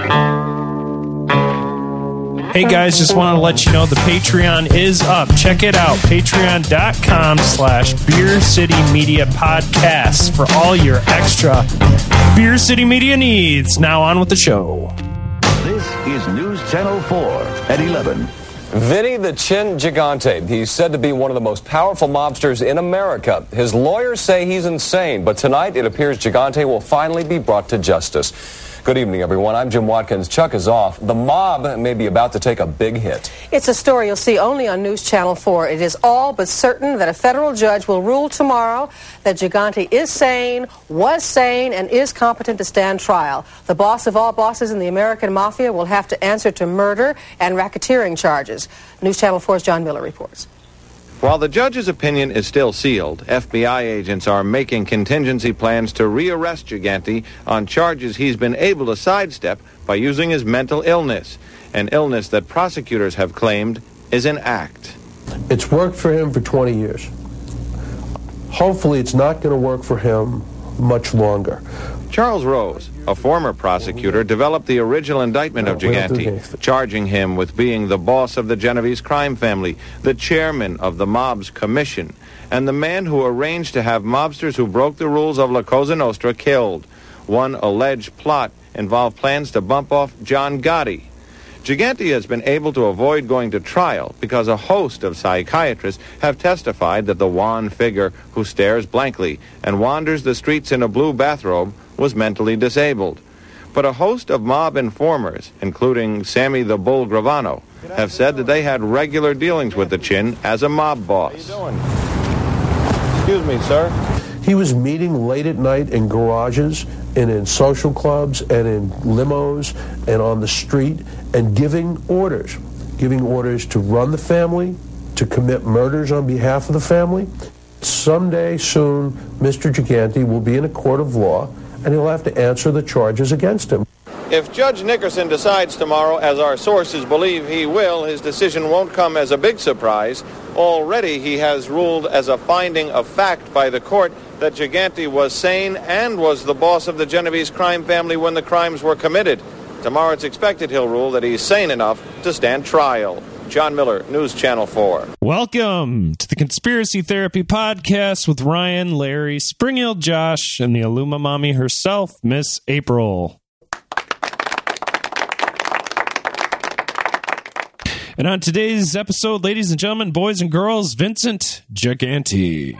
Hey guys, just want to let you know the Patreon is up. Check it out. Patreon.com/Beer City Media Podcasts for all your extra Beer City Media needs. Now on with the show. This is News Channel 4 at 11. Vinny the Chin Gigante. He's said to be one of the most powerful mobsters in America. His lawyers say he's insane, but tonight it appears Gigante will finally be brought to justice. Good evening, everyone. I'm Jim Watkins. Chuck is off. The mob may be about to take a big hit. It's a story you'll see only on News Channel 4. It is all but certain that a federal judge will rule tomorrow that Gigante is sane, was sane, and is competent to stand trial. The boss of all bosses in the American Mafia will have to answer to murder and racketeering charges. News Channel 4's John Miller reports. While the judge's opinion is still sealed, FBI agents are making contingency plans to rearrest Gigante on charges he's been able to sidestep by using his mental illness, an illness that prosecutors have claimed is an act. It's worked for him for 20 years. Hopefully it's not going to work for him much longer. Charles Rose, a former prosecutor, developed the original indictment of Gigante, charging him with being the boss of the Genovese crime family, the chairman of the mob's commission, and the man who arranged to have mobsters who broke the rules of La Cosa Nostra killed. One alleged plot involved plans to bump off John Gotti. Gigante has been able to avoid going to trial because a host of psychiatrists have testified that the wan figure who stares blankly and wanders the streets in a blue bathrobe was mentally disabled. But a host of mob informers, including Sammy the Bull Gravano, have said that they had regular dealings with the Chin as a mob boss. How you doing? Excuse me, sir. He was meeting late at night in garages and in social clubs and in limos and on the street and giving orders to run the family, to commit murders on behalf of the family. Someday soon, Mr. Gigante will be in a court of law and he'll have to answer the charges against him. If Judge Nickerson decides tomorrow, as our sources believe he will, his decision won't come as a big surprise. Already he has ruled as a finding of fact by the court that Gigante was sane and was the boss of the Genovese crime family when the crimes were committed. Tomorrow it's expected he'll rule that he's sane enough to stand trial. John Miller, News Channel 4. Welcome to the Conspiracy Therapy Podcast with Ryan, Larry, Spring-Heeled Josh, and the Illuma Mommy herself, Miss April. And on today's episode, ladies and gentlemen, boys and girls, Vincent Gigante.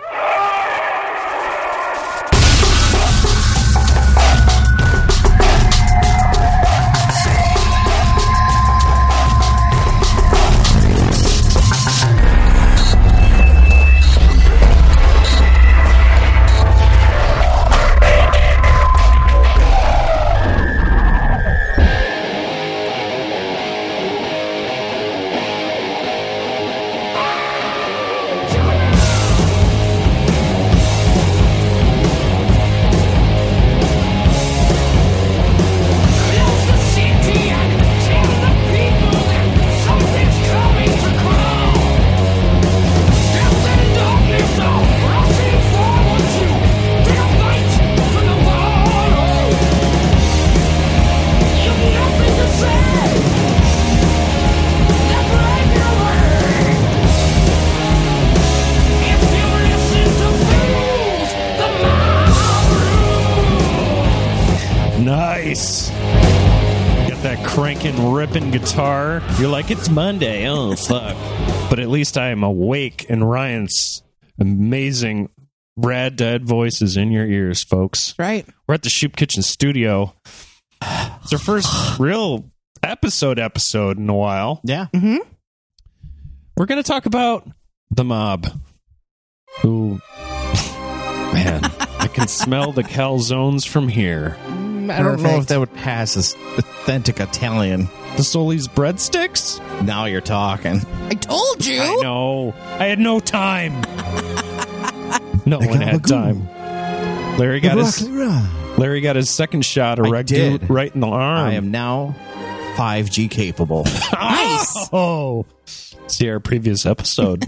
Nice. Got that cranking, ripping guitar. You're like, it's Monday. Oh, fuck. But at least I am awake, and Ryan's amazing, rad dad voice is in your ears, folks. Right. We're at the Shoop Kitchen studio. It's our first real episode in a while. Yeah. Mm-hmm. We're going to talk about the mob. Who, man, I can smell the calzones from here. I don't know if that would pass as authentic Italian. The Soli's breadsticks? Now you're talking. I told you. I know. I had no time. No one had time. Larry got his second shot of Ragu right in the arm. I am now 5G capable. Nice. Oh, see our previous episode.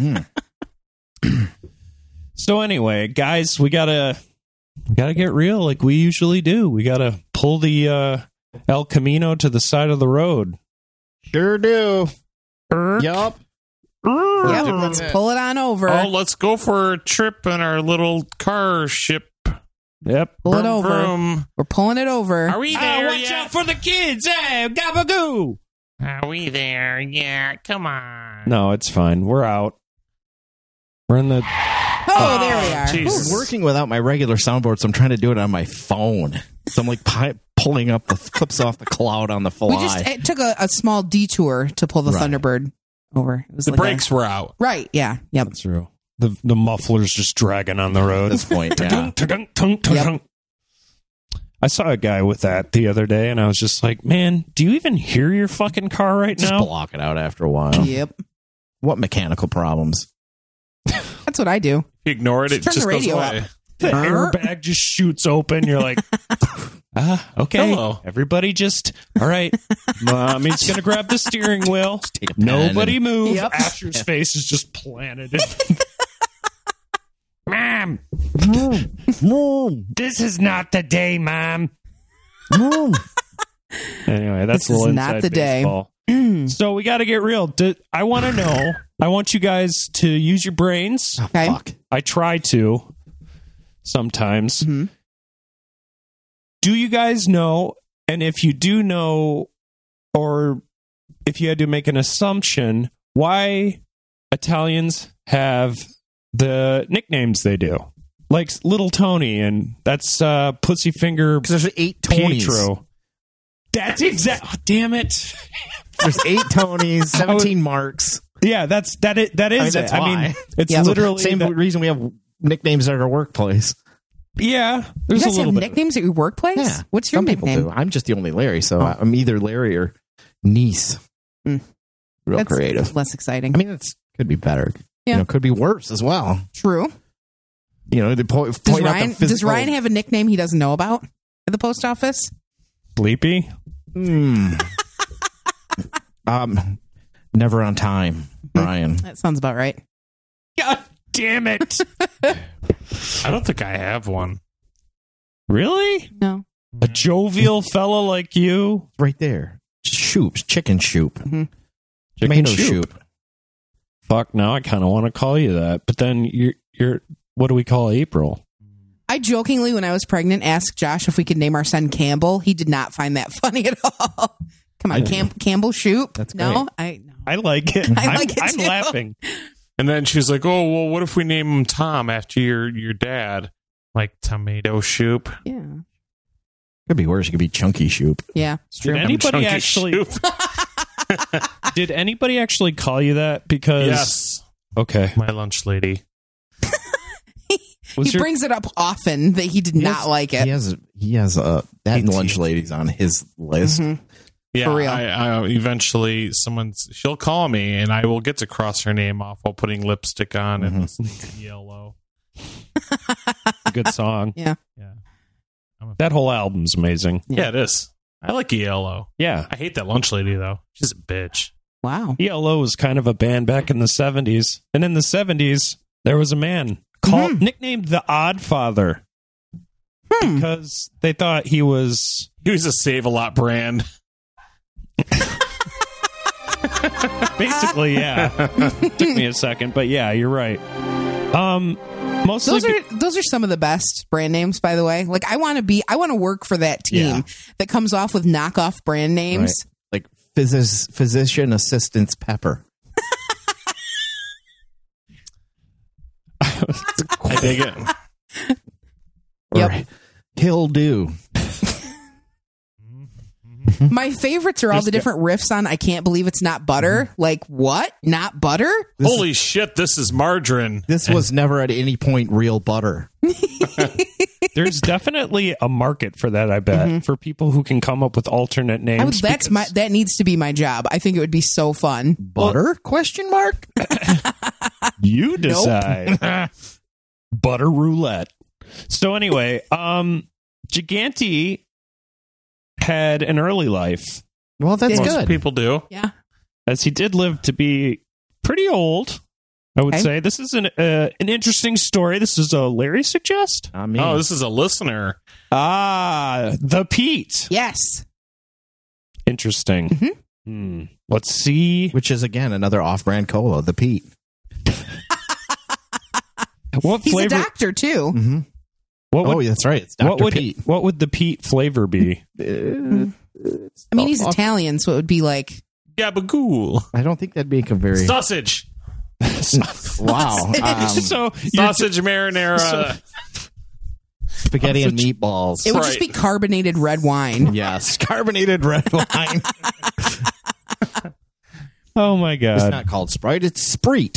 So anyway, guys, we gotta get real like we usually do. We gotta pull the El Camino to the side of the road. Sure do. Yup. Yep, let's pull it on over. Oh, let's go for a trip in our little car ship. Yep. Pull it Vroom, over. vroom. We're pulling it over. Are we there watch yet? out for the kids. Hey, gabagoo. Are we there? Yeah, come on. No, it's fine. We're out. We're in the... Oh, there we are. Jesus. I'm working without my regular soundboard, so I'm trying to do it on my phone. So I'm like pulling up the clips off the cloud on the fly. It took a small detour to pull the Right. Thunderbird over. It was The like brakes were out. right, yeah. Yep. That's true. The muffler's just dragging on the road. At this point, yeah. Yep. I saw a guy with that the other day, and I was just like, man, do you even hear your fucking car right Just now? block it out after a while. Yep. What mechanical problems? That's what I do. If you ignore it, it Just turn just the goes radio away. up. The airbag just shoots open. You're like, okay. Hello. Everybody just, all right. Mommy's going to grab the steering wheel. Take a pen Nobody and- move. Yep. Asher's face is just planted. Mom, this is not the day, Mom. Anyway, that's This a little is not inside the day. baseball. So we got to get real. I want to know. I want you guys to use your brains. Okay. Fuck. I try to sometimes. Mhm. Do you guys know? And if you do know, or if you had to make an assumption, why Italians have the nicknames they do? Like Little Tony, and that's Pussyfinger Because there's 8 Tonys. Pietro. That's exact. Oh, damn it. There's 8 Tonys, 17 Marks. Yeah, that is I mean, it. that's I mean, why. it's Yeah. literally Same that- reason we have nicknames at our workplace. Yeah, You there's a guys have little bit. nicknames at your workplace? Yeah. What's your Some people nickname? do. I'm just the only Larry, so I'm either Larry or Niece. Mm. Real That's creative. less exciting. I mean, it's could be better. Yeah. Could be worse as well. True. They point Does out Ryan, the physical. does Ryan have a nickname he doesn't know about at the post office? Sleepy. Never on time, Ryan. That sounds about right. God damn it! I don't think I have one. Really? No. A jovial fella like you? Right there. Shoops, chicken shoop, Mhm. tomato Chicken shoop. Fuck, now I kind of want to call you that. But then you're what do we call April? I jokingly, when I was pregnant, asked Josh if we could name our son Campbell. He did not find that funny at all. Come on, Campbell Shoop. That's no, great. no. I like it. I like it I'm too. laughing. And then she's like, "Oh, well, what if we name him Tom after your dad?" Like Tomato Shoop. Yeah, Could be worse. It could be chunky shoop. yeah. Did anybody Chunky actually? Shoop. Did anybody actually call you that? Because Yes, okay, my lunch lady. Was He your- brings it up often that he did not like it. He has that and lunch ladies on his list. Mhm. Yeah, For real. I eventually she'll call me and I will get to cross her name off while putting lipstick on and listening to Yellow. a good song. Yeah. Yeah, That whole album's amazing. yeah, it is. I like ELO. Yeah, I hate that lunch lady though. She's a bitch. Wow. ELO was kind of a band back in the 70s, and in the 70s there was a man called nicknamed the Odd Father because they thought he was He was a Save-A-Lot brand. basically Took me a second, but yeah, you're right. Mostly Those are some of the best brand names, by the way. Like I want to work for that team that comes off with knockoff brand names. Like physician assistants Pepper. I dig it. Yep. Or He'll do. My favorites are all the different riffs on I Can't Believe It's Not Butter. Like, what? Not butter? Holy shit, this is margarine. This was never at any point real butter. there's definitely a market for that, I bet, for people who can come up with alternate names. That needs to be my job. I think it would be so fun. Butter? Question mark? You decide. Butter roulette. So anyway, Gigante had an early life, Well, that's Most good. People do. Yeah. as he did live to be pretty old. I would Okay. say this is an interesting story. This is a Larry suggest. I mean, Oh, this is a listener. The Pete. Yes. Interesting. Let's see. Which is, again, another off-brand cola, the Pete. What He's flavor? a doctor, too. Mm-hmm. That's right. It's Dr. Pete. What would the Pete flavor be? I mean, he's Italian, so it would be like... Gabagool. I don't think that'd be a very... Sausage. Wow. Sausage marinara. Spaghetti and meatballs. It would just be carbonated red wine. Yes, carbonated red wine. Oh, my God. It's not called Sprite, it's Sprite.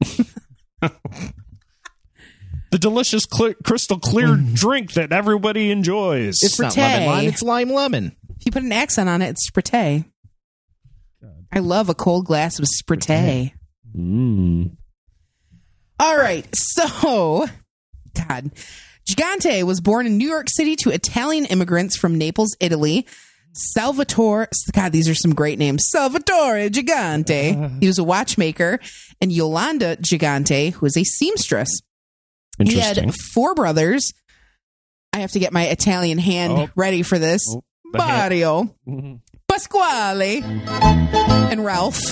The delicious, crystal clear drink that everybody enjoys. It's not lemon lime, it's lime lemon. If you put an accent on it, it's Sprite. I love a cold glass of Sprite. All right, so, God. Gigante was born in New York City to Italian immigrants from Naples, Italy. Salvatore, God, these are some great names. Salvatore Gigante. He was a watchmaker. And Yolanda Gigante, who was a seamstress. He had 4 brothers. I have to get my Italian hand ready for this. Mario, Pasquale, and Ralph.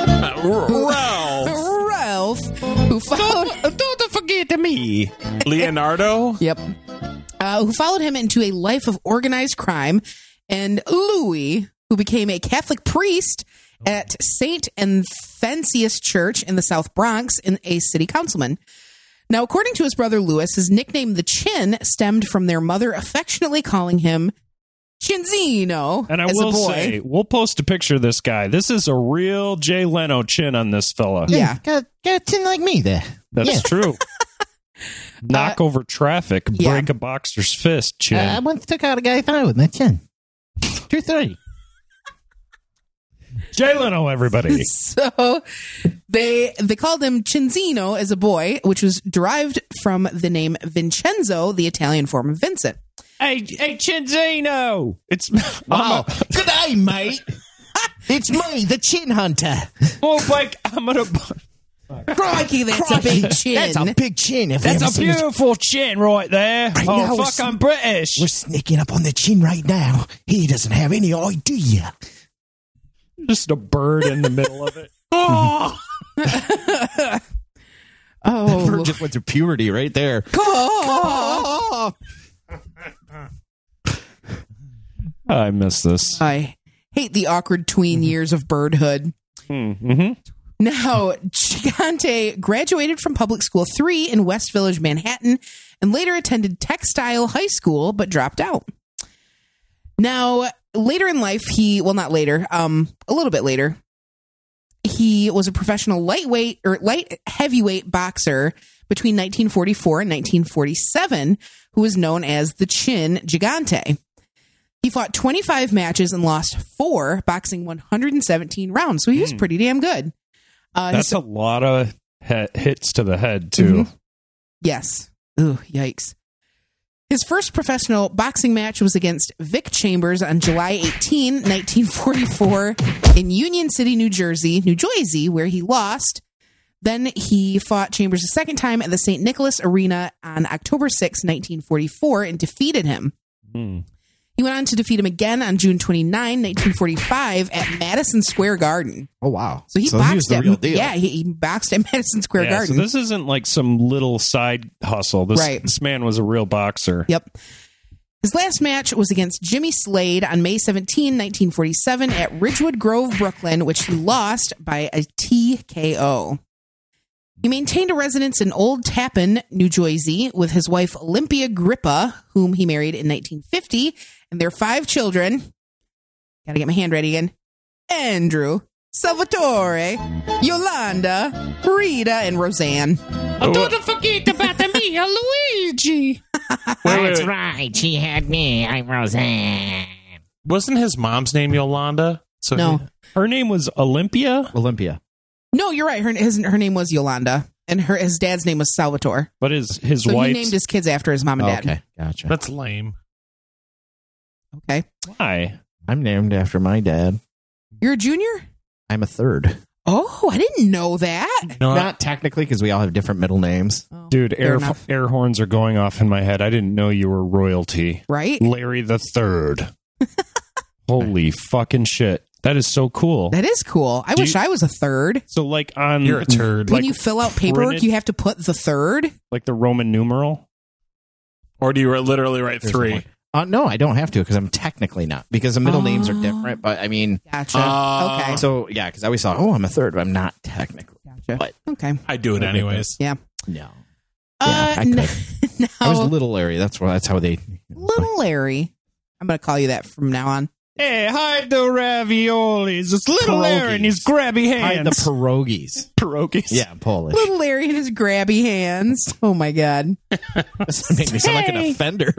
Ralph, who followed... Don't forget me. Leonardo? Yep. Who followed him into a life of organized crime. And Louis, who became a Catholic priest at St. Anthemius Church in the South Bronx and a city councilman. Now, according to his brother Louis, his nickname, the Chin, stemmed from their mother affectionately calling him Chinzino. And I will say, we'll post a picture of this guy. This is a real Jay Leno chin on this fella. Yeah. Got a chin like me there. That's true. Knock over traffic, break a boxer's fist, chin. I once took out a guy through with my chin. 2-3. Jay Leno, everybody. So they called him Chinzino as a boy, which was derived from the name Vincenzo, the Italian form of Vincent. Hey, Chinzino! It's wow. Good day, mate. It's me, the Chin Hunter. Oh, like I'm gonna. Crikey, that's a big chin. That's a big chin. That's a beautiful chin right there. Right oh, now, fuck, I'm British. We're sneaking up on the chin right now. He doesn't have any idea. Just a bird in the middle of it. Oh, that bird just went through puberty right there. I miss this. I hate the awkward tween years of birdhood. Mm-hmm. Now, Gigante graduated from Public School 3 in West Village, Manhattan, and later attended Textile High School, but dropped out. Now, later in life, a little bit later, he was a professional light heavyweight boxer between 1944 and 1947, who was known as the Chin Gigante. He fought 25 matches and lost 4, boxing 117 rounds, so he was pretty damn good. That's a lot of hits to the head, too. Mm-hmm. Yes. Ooh, yikes. His first professional boxing match was against Vic Chambers on July 18, 1944, in Union City, New Jersey, where he lost. Then he fought Chambers a second time at the St. Nicholas Arena on October 6, 1944, and defeated him. He went on to defeat him again on June 29, 1945, at Madison Square Garden. Oh, wow. So he boxed the him. real deal. Yeah, he boxed at Madison Square Garden. So this isn't like some little side hustle. This man was a real boxer. Yep. His last match was against Jimmy Slade on May 17, 1947, at Ridgewood Grove, Brooklyn, which he lost by a TKO. He maintained a residence in Old Tappan, New Jersey, with his wife Olympia Grippa, whom he married in 1950, and their 5 children. Gotta get my hand ready again. Andrew, Salvatore, Yolanda, Rita, and Roseanne. Don't forget about me, Luigi. That's right. She had me. I'm Roseanne. Wasn't his mom's name Yolanda? So No. Her name was Olympia? Olympia. No, you're right. Her name was Yolanda, and his dad's name was Salvatore. But his So wife. he named his kids after his mom and dad. Okay, gotcha. That's lame. Okay. Why? I'm named after my dad. You're a junior? I'm a third. Oh, I didn't know that. No, Not technically, because we all have different middle names. Oh, Dude, fair air enough. horns are going off in my head. I didn't know you were royalty. Right? Larry the Third. Holy fucking shit. That is so cool. That is cool. I wish I was a third. So like on... You're a turd. When you fill out paperwork, printed- you have to put the third. Like the Roman numeral? Or do you literally write There's 3? the point. No, I don't have to because I'm technically not. Because the middle names are different. But I mean... Gotcha. Okay. So, yeah, because I always thought, I'm a third, but I'm not technically. Gotcha. But Okay. I do it anyways. Yeah. no. Yeah, I could. Now, I was Little Larry. That's how they... Little Larry. I'm going to call you that from now on. Hey, hide the raviolis. It's Little Larry and his grabby hands. Hide the pierogies. Pierogies. Yeah, Polish. Little Larry and his grabby hands. Oh my God. This made me sound like an offender.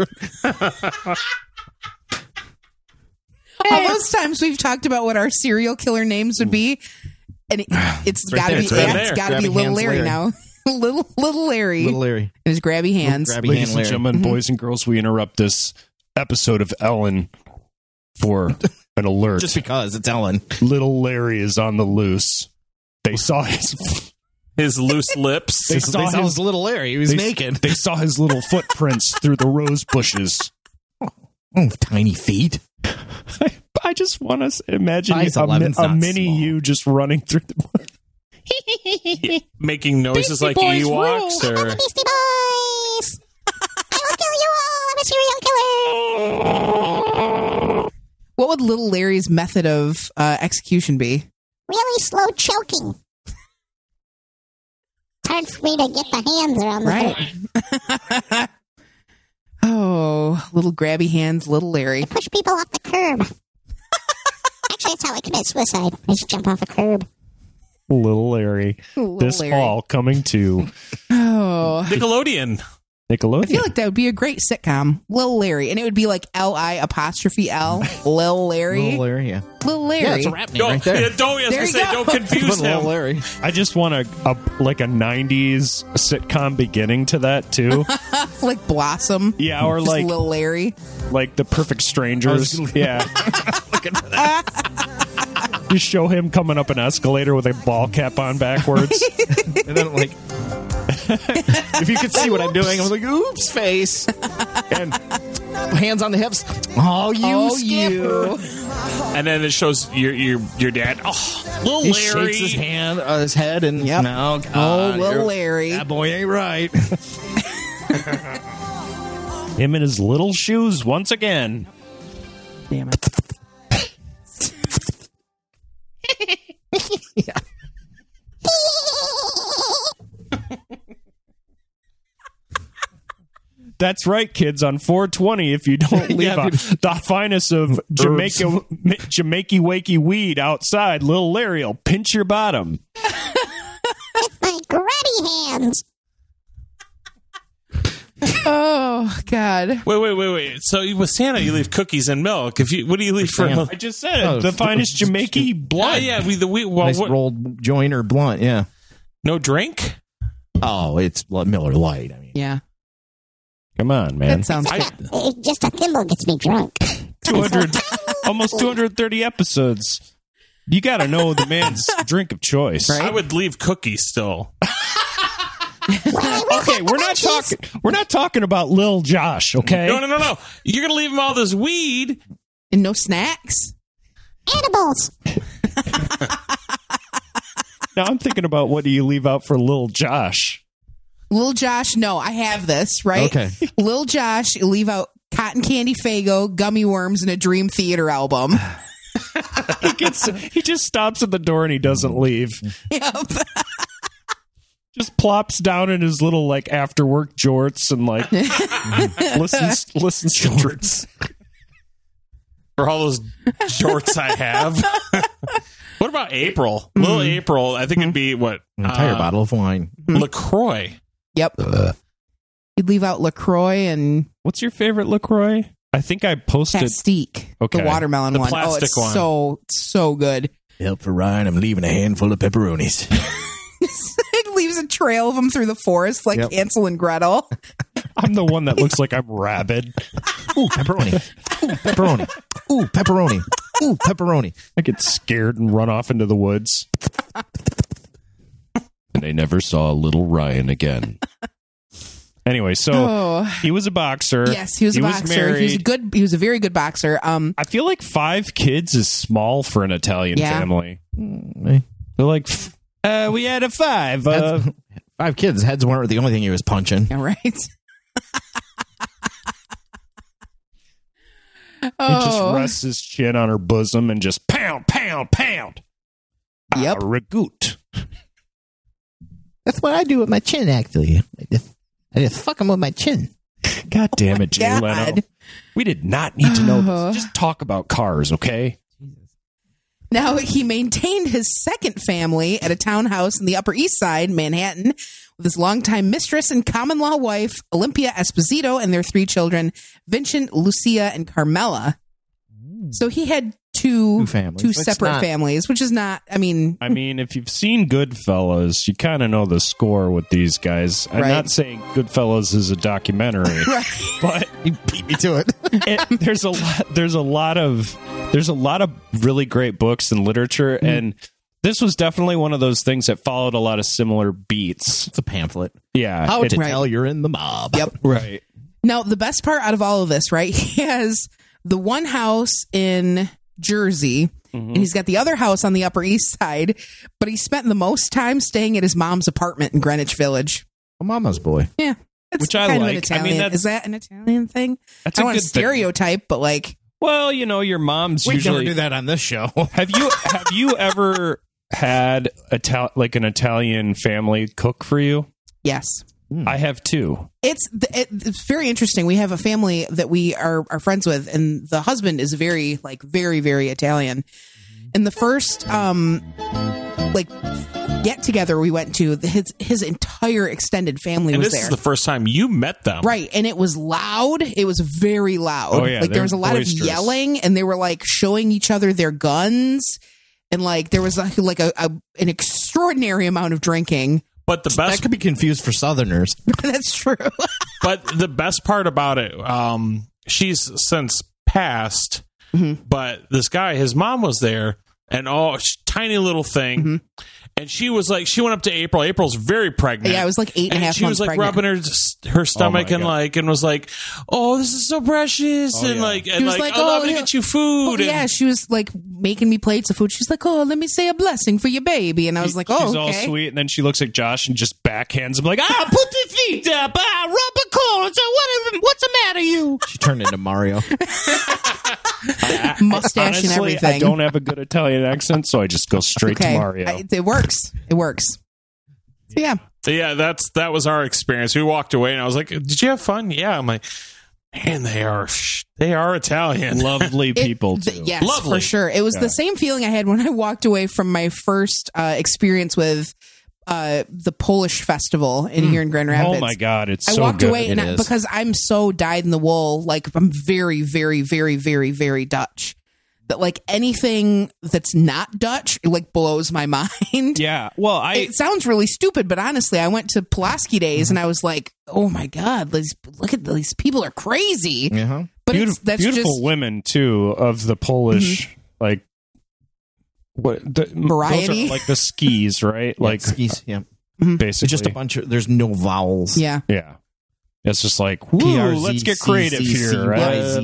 All those times we've talked about what our serial killer names would be, and it's right got to there. be It's right it's there. got to be Grabby Little hands Larry Larry. now. little Larry Little Larry. and his grabby hands. Grabby Ladies hand and Larry. gentlemen, boys and girls, we interrupt this episode of Ellen for an alert. Just because it's Ellen. Little Larry is on the loose. They saw his Loose lips. They saw They his- Little Larry. He was naked. They saw his little footprints through the rose bushes. Oh, tiny feet. I just want to imagine Size a 11's not mini small. you just running through the. Making noises Beastie like Boys Ewoks rule. or Beastie Boys! I will kill you all! I'm a serial killer! What would Little Larry's method of execution be? Really slow choking. It's hard for me to get the hands around the throat. Oh, little grabby hands, Little Larry. Push people off the curb. Actually, that's how I commit suicide. I just jump off a curb. Little Larry. Little This Larry. fall coming to Oh, Nickelodeon. Nickelodeon. I feel like that would be a great sitcom, Little Larry, and it would be like L-I''L, Lil Larry, Little Larry, yeah. Little Larry. Yeah, it's a rap name Don't, right there. yeah, don't, I was There gonna you say, go. don't confuse Little him. Larry. I just want a 90s sitcom beginning to that too. Like Blossom. Yeah, or Just like Little Larry. The Perfect Strangers. Yeah. Looking for that. You show him coming up an escalator with a ball cap on backwards. And then, like, if you could see what I'm doing, I was like, oops, face. And hands on the hips. Oh, you skipper. And then it shows your dad. Oh, little He Larry. shakes his head, and Yep. no, Oh, God, Little Larry. that boy ain't right. Him in his little shoes once again. Damn it. That's right, kids. On 420, if you don't leave Yeah, the finest of Jamaica wakey weed outside, Little Larry will pinch your bottom. My grabby hands. Oh, God. Wait. So with Santa, you leave cookies and milk. What do you leave for? Santa. I just said it. Oh, The finest Jamaica Oh, blood. yeah. Well, Nice what, rolled joint or blunt, yeah. no drink? Oh, it's Miller Lite. I mean, Yeah. Come on, man. That sounds good. Just a thimble gets me drunk. 200, almost 230 episodes. You got to know the man's drink of choice. Right? I would leave cookies still. Okay, we're not talking about Lil Josh, okay? No. You're gonna leave him all this weed. And no snacks? Edibles. Now I'm thinking about what do you leave out for Lil Josh? Lil Josh, no, I have this, right? Okay. Lil Josh, you leave out cotton candy Faygo, gummy worms, and a Dream Theater album. He just stops at the door and he doesn't leave. Yep. Just plops down in his little after work jorts and listens to jorts. For all those jorts I have. What about April? Little April, I think it'd be what? an entire bottle of wine. LaCroix. Yep. You'd leave out LaCroix and What's your favorite LaCroix? I think I posted. Pastique, Okay. the watermelon The one. plastic it's one. so good. Help for Ryan, I'm leaving a handful of pepperonis. It leaves a trail of them through the forest like Yep. Hansel and Gretel. I'm the one that looks like I'm rabid. Ooh, pepperoni. Ooh, pepperoni. Ooh, pepperoni. Ooh, pepperoni. I get scared and run off into the woods. And I never saw little Ryan again. Anyway, so he was a boxer. Yes, he was a boxer. Married. He was a very good boxer. I feel like 5 kids is small for an Italian family. They're like, we had a 5. 5 kids. Heads weren't the only thing he was punching. Yeah, right. He just rests his chin on her bosom and just pound, pound, pound. Yep. Ragout. That's what I do with my chin, actually. I just fuck him with my chin. God damn it, Jay God. Leno. We did not need to know this. Just talk about cars, okay? Now, he maintained his second family at a townhouse in the Upper East Side, Manhattan, with his longtime mistress and common-law wife, Olympia Esposito, and their 3 children, Vincent, Lucia, and Carmela. So he had two separate families, which is not, I mean, if you've seen Goodfellas, you kind of know the score with these guys. I'm not saying Goodfellas is a documentary, but you beat me to it. There's a lot of really great books and literature, and this was definitely one of those things that followed a lot of similar beats. It's a pamphlet. Yeah. How to tell you're in the mob. Yep. Right. Now, the best part out of all of this, right? He has the one house in Jersey, and he's got the other house on the Upper East Side, but he spent the most time staying at his mom's apartment in Greenwich Village. A mama's boy. Yeah. Which I like. Is that an Italian thing? That's I don't want to stereotype, but like... Well, your mom's usually... We don't do that on this show. Have you ever had an Italian family cook for you? Yes. I have too. It's very interesting. We have a family that we are friends with, and the husband is very, very Italian. And the first, get together we went to, his entire extended family was there. This is the first time you met them, right? And it was loud. It was very loud. Oh, yeah, there was a lot of yelling, and they were showing each other their guns, and there was an extraordinary amount of drinking. But the best that could be confused for Southerners. That's true. But the best part about it, she's since passed, but this guy, his mom was there, and tiny little thing. And she was she went up to April. April's very pregnant. Yeah, it was 8.5 months. She was pregnant. rubbing her stomach and was like, "Oh, this is so precious," I'm gonna get you food. Yeah, she was making me plates of food. She's like, "Oh, let me say a blessing for your baby," and I was like, "Oh, she's okay." all sweet, and then she looks at Josh and just backhands him put the feet up, rubber cords. What's the matter, you? She turned into Mario. Mustache honestly, and everything. I don't have a good Italian accent, so I just go straight to Mario. It works. So, yeah. Yeah, that was our experience. We walked away, and I was like, "Did you have fun?" Yeah, I'm like, "Man, they are Italian, lovely people too." Yes, lovely. for sure. It was the same feeling I had when I walked away from my first experience with the Polish festival here in Grand Rapids. Oh my God, it's I so walked good. away because I'm so dyed in the wool. I'm very, very, very, very, very Dutch. That anything that's not Dutch blows my mind. Yeah, well, it sounds really stupid, but honestly, I went to Pulaski Days and I was like, "Oh my God, look at these people are crazy." But that's beautiful just women too of the Polish variety, those are the skis, right? Skis, yeah. Basically, it's just a bunch of. There's no vowels. Yeah. It's just let's get creative here. I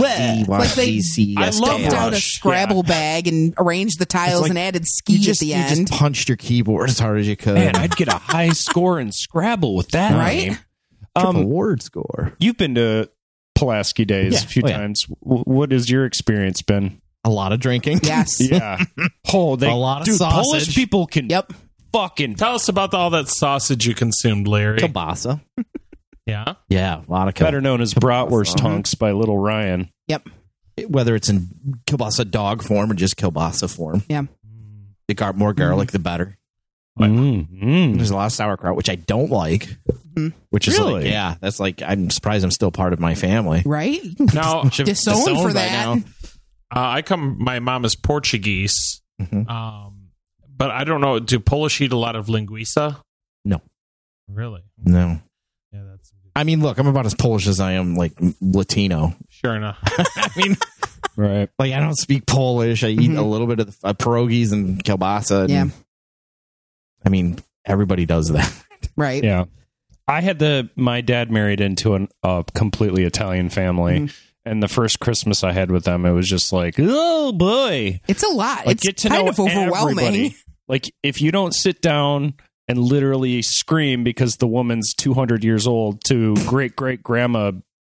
loved out a Scrabble bag and arranged the tiles and added ski at the end. You just punched your keyboard as hard as you could. Man, I'd get a high score in Scrabble with that right? name. Word score. You've been to Pulaski Days a few times. What has your experience been? A lot of drinking. Yes. Yeah. A lot of sausage. Polish people can fucking... Tell us about all that sausage you consumed, Larry. Kielbasa. Yeah? Yeah, a lot of better known as bratwurst hunks by Little Ryan. Yep. Whether it's in kielbasa dog form or just kielbasa form. Yeah. The more garlic, the better. There's a lot of sauerkraut, which I don't like. Which is really? that's I'm surprised I'm still part of my family. Right? Now, disowned for that. My mom is Portuguese. But I don't know. Do Polish eat a lot of linguiça? No. Really? No. Yeah, that's. I mean, look, I'm about as Polish as I am Latino. Sure enough. I mean, right. I don't speak Polish. I eat a little bit of pierogies and kielbasa. Yeah. I mean, everybody does that. Right. Yeah. I had my dad married into a completely Italian family, and the first Christmas I had with them, it was just like, oh boy, It's a lot. like, It's get to kind know of overwhelming. everybody. Like if you don't sit down and literally scream because the woman's 200 years old to great grandma,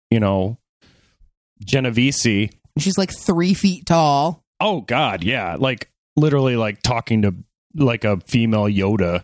Genovese. She's like 3 feet tall. Oh God, yeah, like literally like talking to like a female Yoda.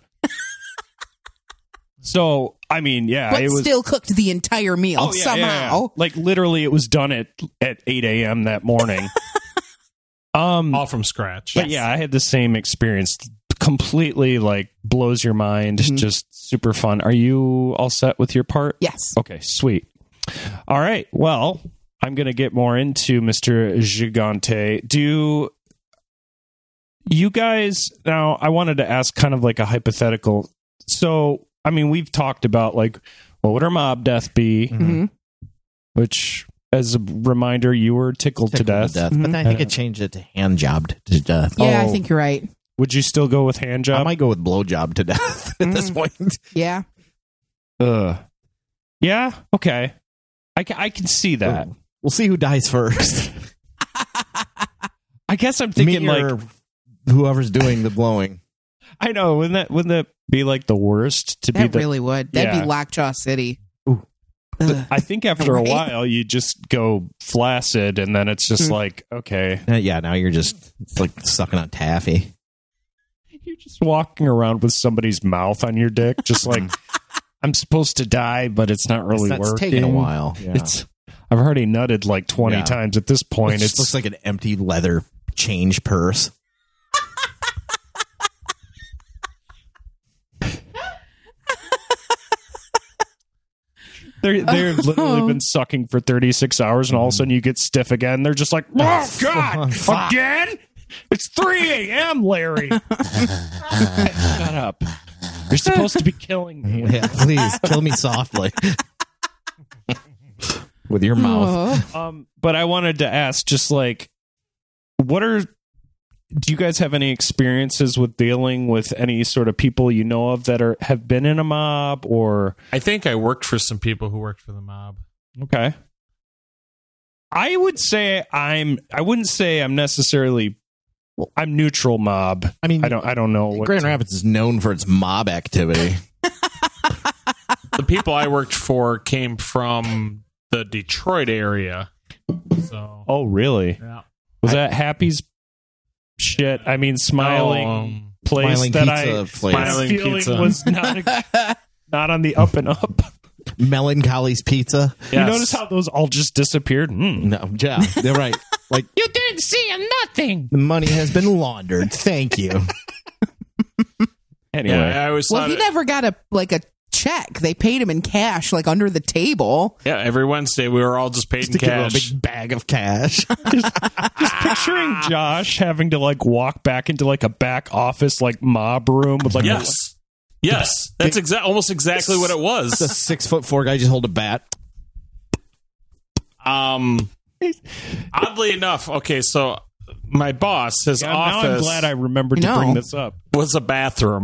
So I mean, yeah, But it was still cooked the entire meal somehow. Like literally, it was done at 8 a.m. that morning. All from scratch. But yeah, I had the same experience. Completely like blows your mind. Just super fun. Are you all set with your part? Yes. Okay, sweet. All right. Well, I'm going to get more into Mr. Gigante. Do you guys, now I wanted to ask kind of like a hypothetical. So, I mean, we've talked about like, what would our mob death be? Which, as a reminder, you were tickled to death. But then I think it changed it to hand jobbed to death. Yeah, I think you're right. Would you still go with hand job? I might go with blow job to death at this point. Yeah. Yeah. Okay. I can see that. We'll see who dies first. I guess I'm thinking Me or like whoever's doing the blowing. I know. Wouldn't that be like the worst to be That the? really would. That'd be Lockjaw City. I think after Right? a while you just go flaccid, and then it's just like okay, Yeah, now you're just it's like sucking on taffy. you're just walking around with somebody's mouth on your dick, just like I'm supposed to die, but it's not really That's working. taking a while. Yeah. I've already nutted like 20 times at this point. It looks like an empty leather change purse. They've literally been sucking for 36 hours, and all of a sudden you get stiff again. They're just like, oh, God, again? It's 3 a.m., Larry. Shut up. You're supposed to be killing me. Yeah, please kill me softly with your mouth. But I wanted to ask, just like, do you guys have any experiences with dealing with any sort of people you know of that have been in a mob, or? I think I worked for some people who worked for the mob. Okay. I would say I wouldn't say I'm necessarily. I'm neutral mob. I mean, I don't know. What Grand Rapids is known for its mob activity. The people I worked for came from the Detroit area. So, oh, really? yeah. Was that Happy's shit? I mean, Smiling place Smiling that pizza place. my Smiling feeling pizza. was not on the up and up. Melancholy's Pizza. Yes. You notice how those all just disappeared? No, yeah, they're right. Like, You didn't see nothing. the money has been laundered. Thank you. Anyway, Yeah, I always Well, thought he never got a check. They paid him in cash, like under the table. every Wednesday we were all just paid in To give him a cash. big bag of cash. just picturing Josh having to like walk back into like a back office like mob room with like Yes, that's almost exactly what it The was. 6'4" guy just hold a bat. Oddly enough, okay, so my boss, his Now I'm office glad I remembered to No. bring this up. was a bathroom.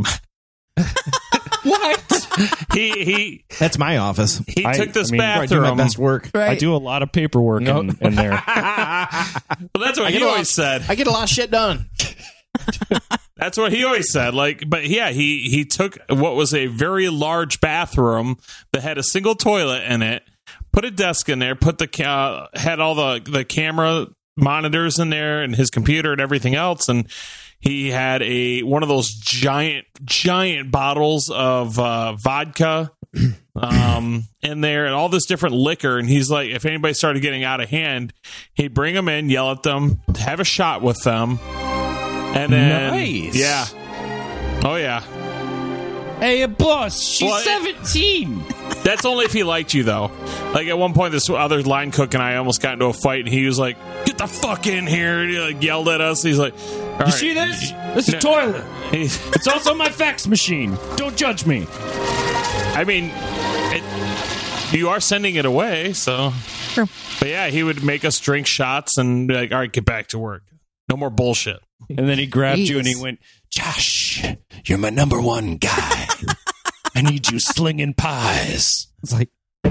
What? He That's my office. took this I mean, Where I do my bathroom. best work. I do a lot of paperwork in there. Well, that's what he always said. I get a lot of shit done. That's what he always said. Like, but yeah, he took what was a very large bathroom that had a single toilet in it, put a desk in there, put had all the camera monitors in there and his computer and everything else, and he had one of those giant bottles of vodka in there and all this different liquor. And he's like, if anybody started getting out of hand, he'd bring them in, yell at them, have a shot with them. And then, Nice. yeah. Oh, yeah. Hey, boss, she's Well, 17. That's only if he liked you, though. Like, at one point, this other line cook and I almost got into a fight, and he was like, get the fuck in here. And he like, yelled at us. He's like, You see this? It's a toilet. It's also my fax machine. Don't judge me. I mean, you are sending it away, so. True. But yeah, he would make us drink shots and be like, all right, get back to work. No more bullshit. And then he grabbed you and he Jeez. went, Josh, you're my number one guy. I need you slinging pies. It's like,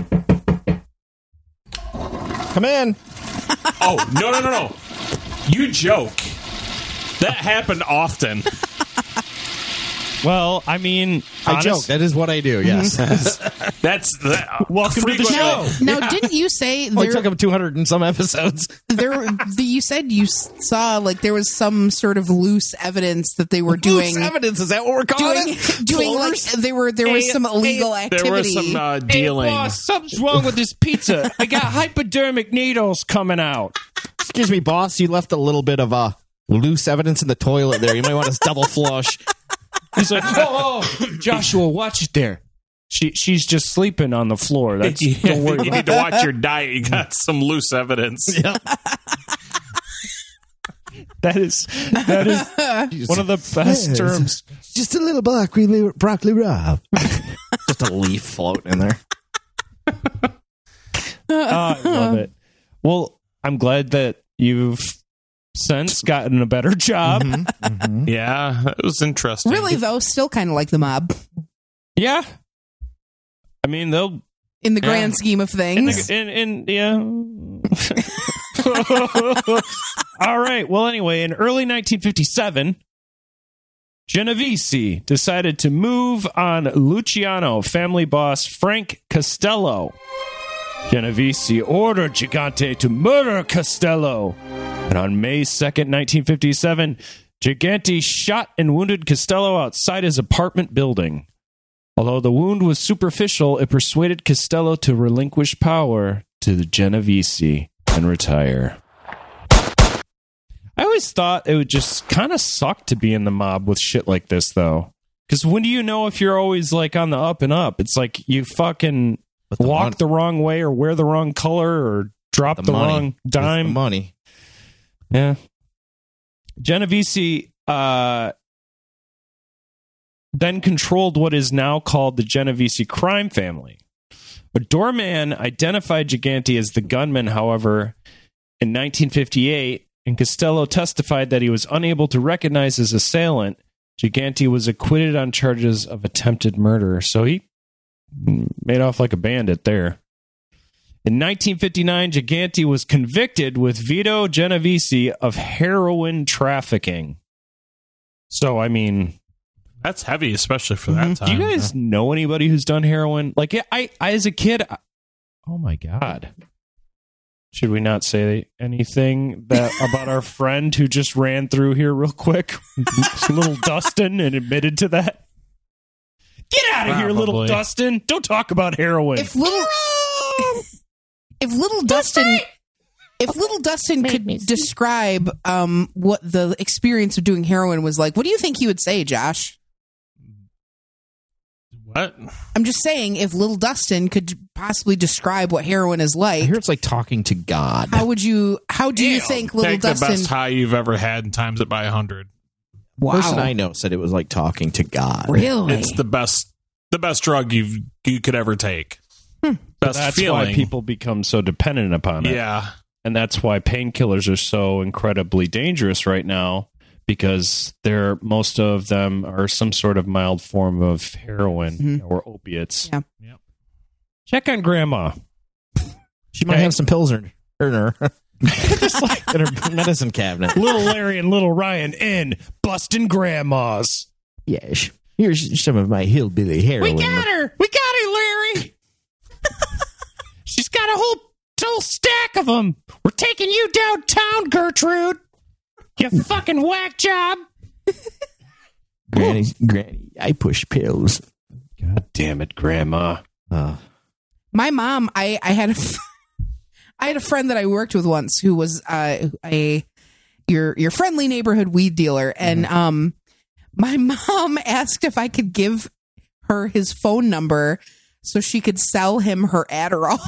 come in. Oh, no. You joke. That happened often. Well, I mean, I joke. That is what I do, yes. That's welcome to the show. Now, didn't you say It took them 200 and some episodes. You said you saw like there was some sort of loose evidence that they were doing. Loose evidence, is that what we're calling it? Doing like there was some illegal activity. There was some dealing. Hey, boss, something's wrong with this pizza. I got hypodermic needles coming out. Excuse me, boss. You left a little bit of loose evidence in the toilet there. You might want to double flush. He's like, oh, Joshua, watch it there. She's just sleeping on the floor. Don't worry. You need to watch your diet. You got some loose evidence. Yep. That is one of the best terms. Just a little broccoli raw. Just a leaf floating in there. I love it. Well, I'm glad that you've since gotten a better job. Yeah, it was interesting. Really, though, still kind of like the mob. Yeah. I mean, they'll... In the grand scheme of things. Yeah. All right. Well, anyway, in early 1957, Genovese decided to move on Luciano family boss Frank Costello. Genovese ordered Gigante to murder Costello. And on May 2nd, 1957, Gigante shot and wounded Costello outside his apartment building. Although the wound was superficial, it persuaded Costello to relinquish power to the Genovese and retire. I always thought it would just kind of suck to be in the mob with shit like this, though. Because when do you know if you're always like on the up and up? It's like you fucking walk the wrong way or wear the wrong color or drop the wrong dime. The money. Yeah. Genovese then controlled what is now called the Genovese crime family. A doorman identified Gigante as the gunman, however, in 1958, and Costello testified that he was unable to recognize his assailant. Gigante was acquitted on charges of attempted murder, so he made off like a bandit there. In 1959, Gigante was convicted with Vito Genovese of heroin trafficking. So, I mean... That's heavy, especially for that time. Do you guys know anybody who's done heroin? Like, I as a kid... oh, my God. Should we not say anything about our friend who just ran through here real quick? Little Dustin, and admitted to that? Get out of here, little Dustin. Don't talk about heroin. If little Dustin could describe what the experience of doing heroin was like, what do you think he would say, Josh? What? I'm just saying, if little Dustin could possibly describe what heroin is like, I hear it's like talking to God. How do you think little Take Dustin... the best high you've ever had and times it by 100. Wow. The person I know said it was like talking to God. Really? It's the best drug you could ever take. Best that's feeling. why people become so dependent upon it. Yeah. And that's why painkillers are so incredibly dangerous right now, because most of them are some sort of mild form of heroin or opiates. Yeah. Yep. Check on Grandma. She might have some pills in her medicine cabinet. Little Larry and little Ryan in Bustin' Grandmas. Yes. Here's some of my hillbilly heroin. We got her, Larry. She's got a whole stack of them. We're taking you downtown, Gertrude. You fucking whack job. Granny, I push pills. God damn it, Grandma. My mom, I had a friend that I worked with once who was your friendly neighborhood weed dealer, and my mom asked if I could give her his phone number so she could sell him her Adderall.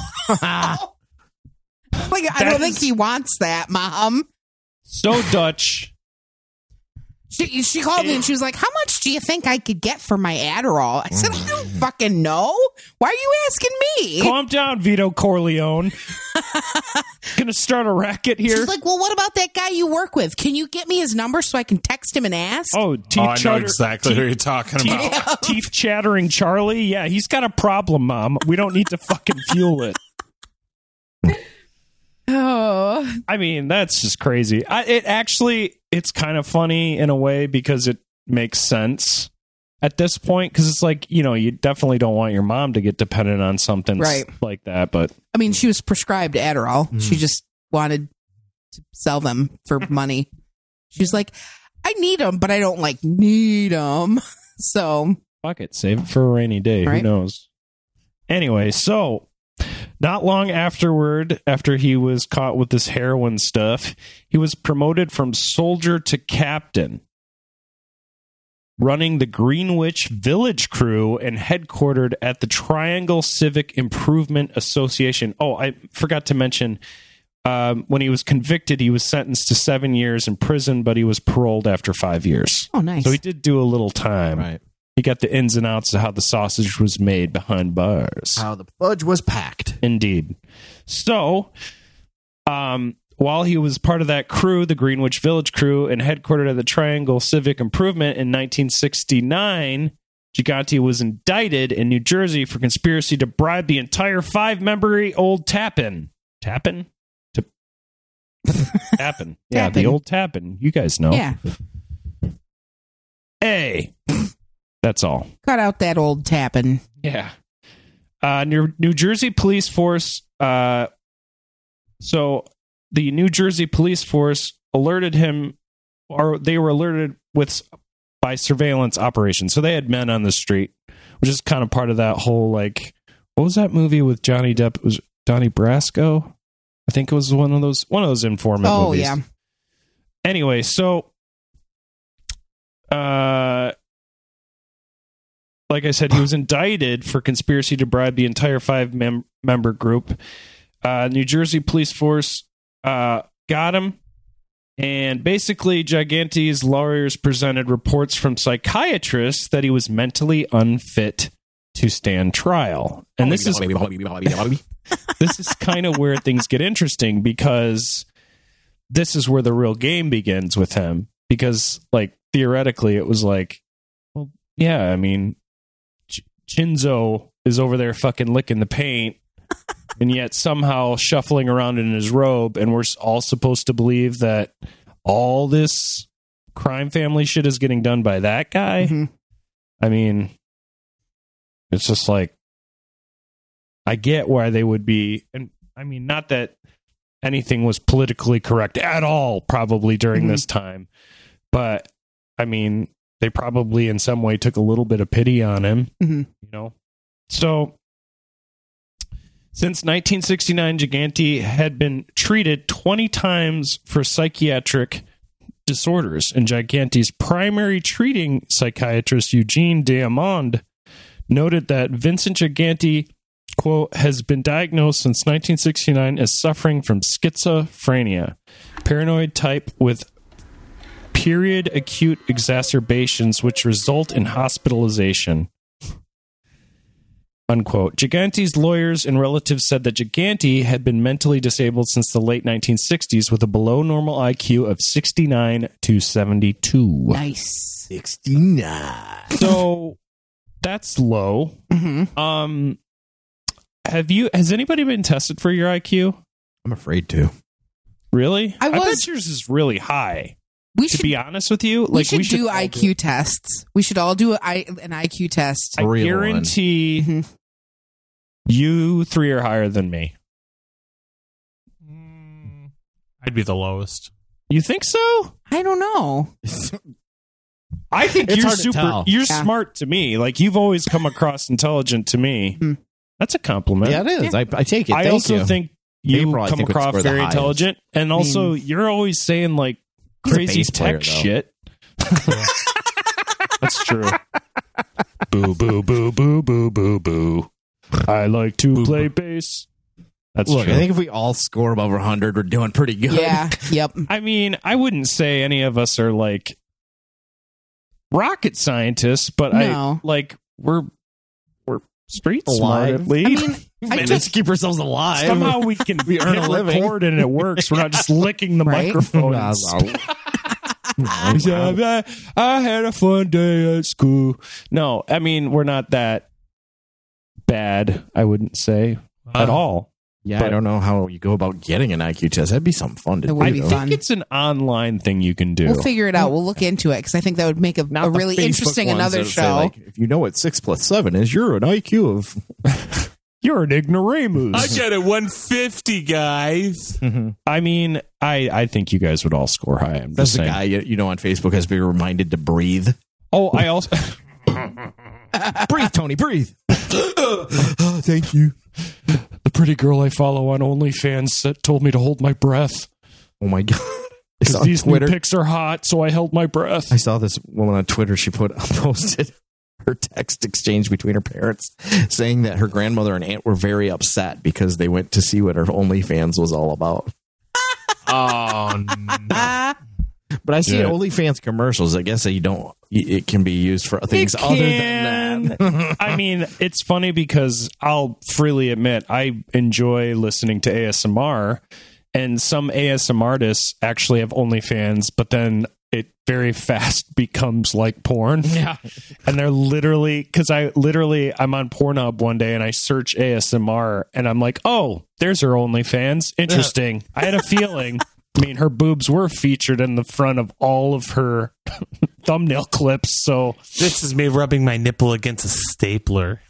I don't think he wants that, Mom. So Dutch. She called me and she was like, how much do you think I could get for my Adderall? I said, I don't fucking know. Why are you asking me? Calm down, Vito Corleone. Gonna start a racket here. She's like, well, what about that guy you work with? Can you get me his number so I can text him and ask? Oh, I know exactly who you're talking about. Teeth chattering Charlie. Yeah, he's got a problem, Mom. We don't need to fucking fuel it. Oh, I mean, that's just crazy. It's kind of funny in a way because it makes sense at this point. Because it's like, you definitely don't want your mom to get dependent on something like that. But I mean, she was prescribed Adderall. She just wanted to sell them for money. She's like, I need them, but I don't need them. So fuck it, save it for a rainy day. Right. Who knows? Anyway, so not long afterward, after he was caught with this heroin stuff, he was promoted from soldier to captain, running the Greenwich Village crew and headquartered at the Triangle Civic Improvement Association. Oh, I forgot to mention, when he was convicted, he was sentenced to 7 years in prison, but he was paroled after 5 years. Oh, nice. So he did do a little time. Right. He got the ins and outs of how the sausage was made behind bars. How the fudge was packed. Indeed. So, while he was part of that crew, the Greenwich Village crew, and headquartered at the Triangle Civic Improvement in 1969, Gigante was indicted in New Jersey for conspiracy to bribe the entire 5-member Old Tappan. Tappan? Tappan. Yeah, the Old Tappan. You guys know. yeah, Hey. That's all. cut out that old tapping. Yeah. New Jersey police force. So the New Jersey police force alerted him, or they were alerted by surveillance operations. So they had men on the street, which is kind of part of that whole, what was that movie with Johnny Depp? It was Donnie Brasco? I think it was one of those informant movies. Oh, yeah. Anyway, so like I said, he was indicted for conspiracy to bribe the entire 5-member group. New Jersey police force got him. And basically, Gigante's lawyers presented reports from psychiatrists that he was mentally unfit to stand trial. And this is kind of where things get interesting, because this is where the real game begins with him. Because, theoretically, it was well, yeah, I mean, Chinzo is over there fucking licking the paint, and yet somehow shuffling around in his robe, and we're all supposed to believe that all this crime family shit is getting done by that guy. Mm-hmm. I mean, it's just I get why they would be, and I mean, not that anything was politically correct at all probably during this time, but I mean, they probably in some way took a little bit of pity on him, So, since 1969, Gigante had been treated 20 times for psychiatric disorders, and Gigante's primary treating psychiatrist, Eugene Diamond, noted that Vincent Gigante, quote, has been diagnosed since 1969 as suffering from schizophrenia, paranoid type with period acute exacerbations which result in hospitalization, unquote. Gigante's lawyers and relatives said that Gigante had been mentally disabled since the late 1960s with a below normal IQ of 69 to 72. Nice. 69. So that's low. Mm-hmm. Has anybody been tested for your IQ? I'm afraid to. Really? I bet yours is really high. To be honest with you, we should do IQ tests. We should all do an IQ test. I guarantee you 3 are higher than me. I'd be the lowest. You think so? I don't know. I think It's you're hard to tell. You're Yeah. smart to me. You've always come across intelligent to me. That's a compliment. Yeah, it is. I take it. I Thank also you. think you April, I come think, would across score the very highest. intelligent, and also you're always saying He's a crazy bass player, tech though. shit. That's true. Boo boo boo boo boo boo boo. I like to play bass. That's Look, true. I think if we all score above 100, we're doing pretty good. Yeah. Yep. I mean, I wouldn't say any of us are rocket scientists, but No. we're street smart Alive. at least. Managed to keep ourselves alive. Somehow we can earn a living. record and it works. We're not just licking the Right? microphone. I had a fun day at school. No, I mean, we're not that bad, I wouldn't say, at all. Yeah, I don't know how you go about getting an IQ test. That'd be something fun to It do. would be I fun. think it's an online thing you can do. We'll figure it out. We'll look into it because I think that would make a Not the really Facebook interesting ones another that say, show. like, if you know what 6 + 7 is, you're an IQ of. You're an ignoramus. I got a 150, guys. I mean, I think you guys would all score high. I'm That's just the saying. guy you know on Facebook has to be reminded to breathe. Oh, I also. Breathe, Tony, breathe. Thank you. The pretty girl I follow on OnlyFans told me to hold my breath. Oh my god! Because On these new Twitter, pics are hot, so I held my breath. I saw this woman on Twitter. She posted her text exchange between her parents, saying that her grandmother and aunt were very upset because they went to see what her OnlyFans was all about. Oh, no. But I see Yeah. OnlyFans commercials. I guess that you don't. It can be used for things other than that. I mean, it's funny because I'll freely admit I enjoy listening to ASMR, and some ASMR artists actually have OnlyFans, but then it very fast becomes like porn. Yeah. And they're literally, because I'm on Pornhub one day and I search ASMR and I'm like, oh, there's her OnlyFans. Interesting. I had a feeling. I mean, her boobs were featured in the front of all of her thumbnail clips. So This is me rubbing my nipple against a stapler.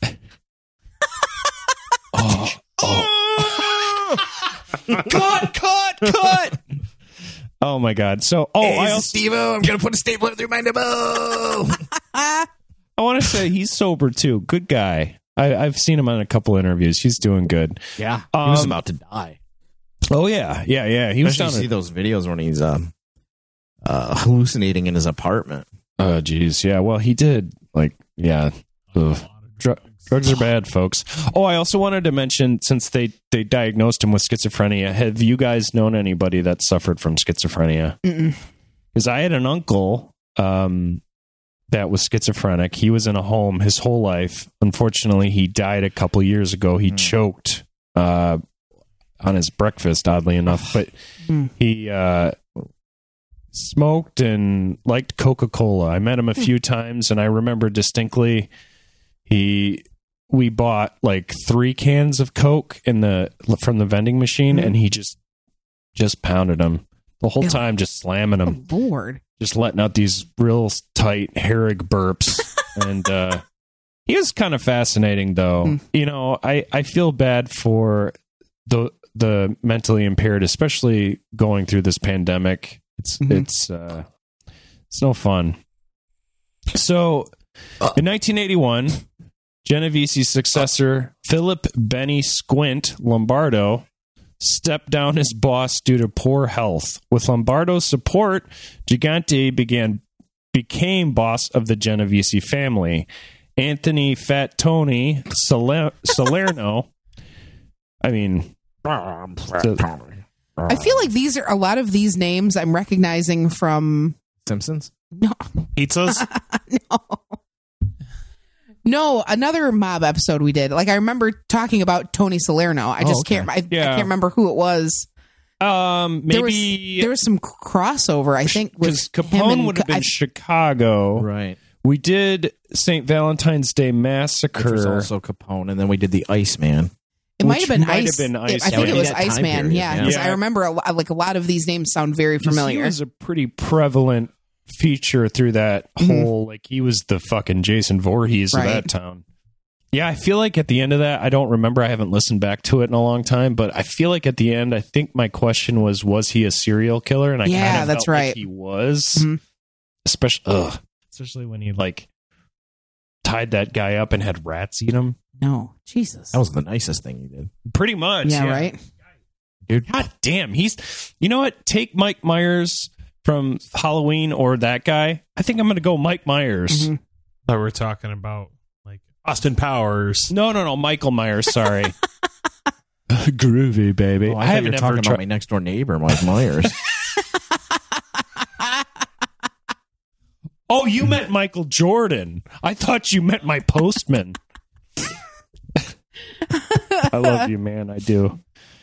cut. Oh my God. So, I also, Steve-O, I'm going to put a stapler through my nipple. I want to say he's sober too. Good guy. I've seen him on a couple interviews. He's doing good. Yeah. He was about to die. Oh yeah. He was Especially down you see those videos when he's hallucinating in his apartment. Oh, geez. Yeah. Well, he did. Like, yeah. Ugh. Drugs are bad, folks. Oh, I also wanted to mention, since they diagnosed him with schizophrenia, have you guys known anybody that suffered from schizophrenia? Because I had an uncle that was schizophrenic. He was in a home his whole life. Unfortunately, he died a couple years ago. He choked on his breakfast, oddly enough. But he smoked and liked Coca-Cola. I met him a few times, and I remember distinctly we bought like 3 cans of Coke from the vending machine, and he just pounded them the whole time, just slamming them, Lord. just letting out these real tight Herrig burps. And he was kind of fascinating, though. You know, I feel bad for the mentally impaired, especially going through this pandemic. It's no fun. So in 1981, Geneviese's successor, Philip Benny Squint Lombardo, stepped down as boss due to poor health. With Lombardo's support, Gigante became boss of the Genovese family. Anthony Fat Tony Salerno. I mean, I feel like these are a lot of these names I'm recognizing from Simpsons? no, Pizzas? no, another mob episode we did. Like I remember talking about Tony Salerno. I just okay. can't. I can't remember who it was. maybe there was some crossover. I think because with him Capone and would have been Chicago, Right. We did St. Valentine's Day Which was Massacre. also Capone, and then we did the Iceman. It might have been might Ice. have been Ice. I think Yeah, it was that time Iceman. period, Yeah, yeah. 'cause Yeah. I remember a lot of these names sound very familiar. He was a pretty prevalent feature through that whole, like, he was the fucking Jason Voorhees of Right. that town. Yeah, I feel like at the end of that, I don't remember, I haven't listened back to it in a long time, but I feel like at the end, I think my question was he a serial killer? And I Yeah, kind of that's felt like right. he was. Mhm. Especially when he, like, tied that guy up and had rats eat him. No, Jesus. That was the nicest thing he did. Pretty much. yeah, right. Dude. God damn, you know what? Take Mike Myers from Halloween or that guy. I think I'm going to go Mike Myers. Mhm. That we're talking about, like Austin Powers. No, Michael Myers. Sorry. Groovy, baby. Oh, I thought you were talking about my next door neighbor, Mike Myers. Oh, you meant Michael Jordan. I thought you meant my postman. I love you, man. I do.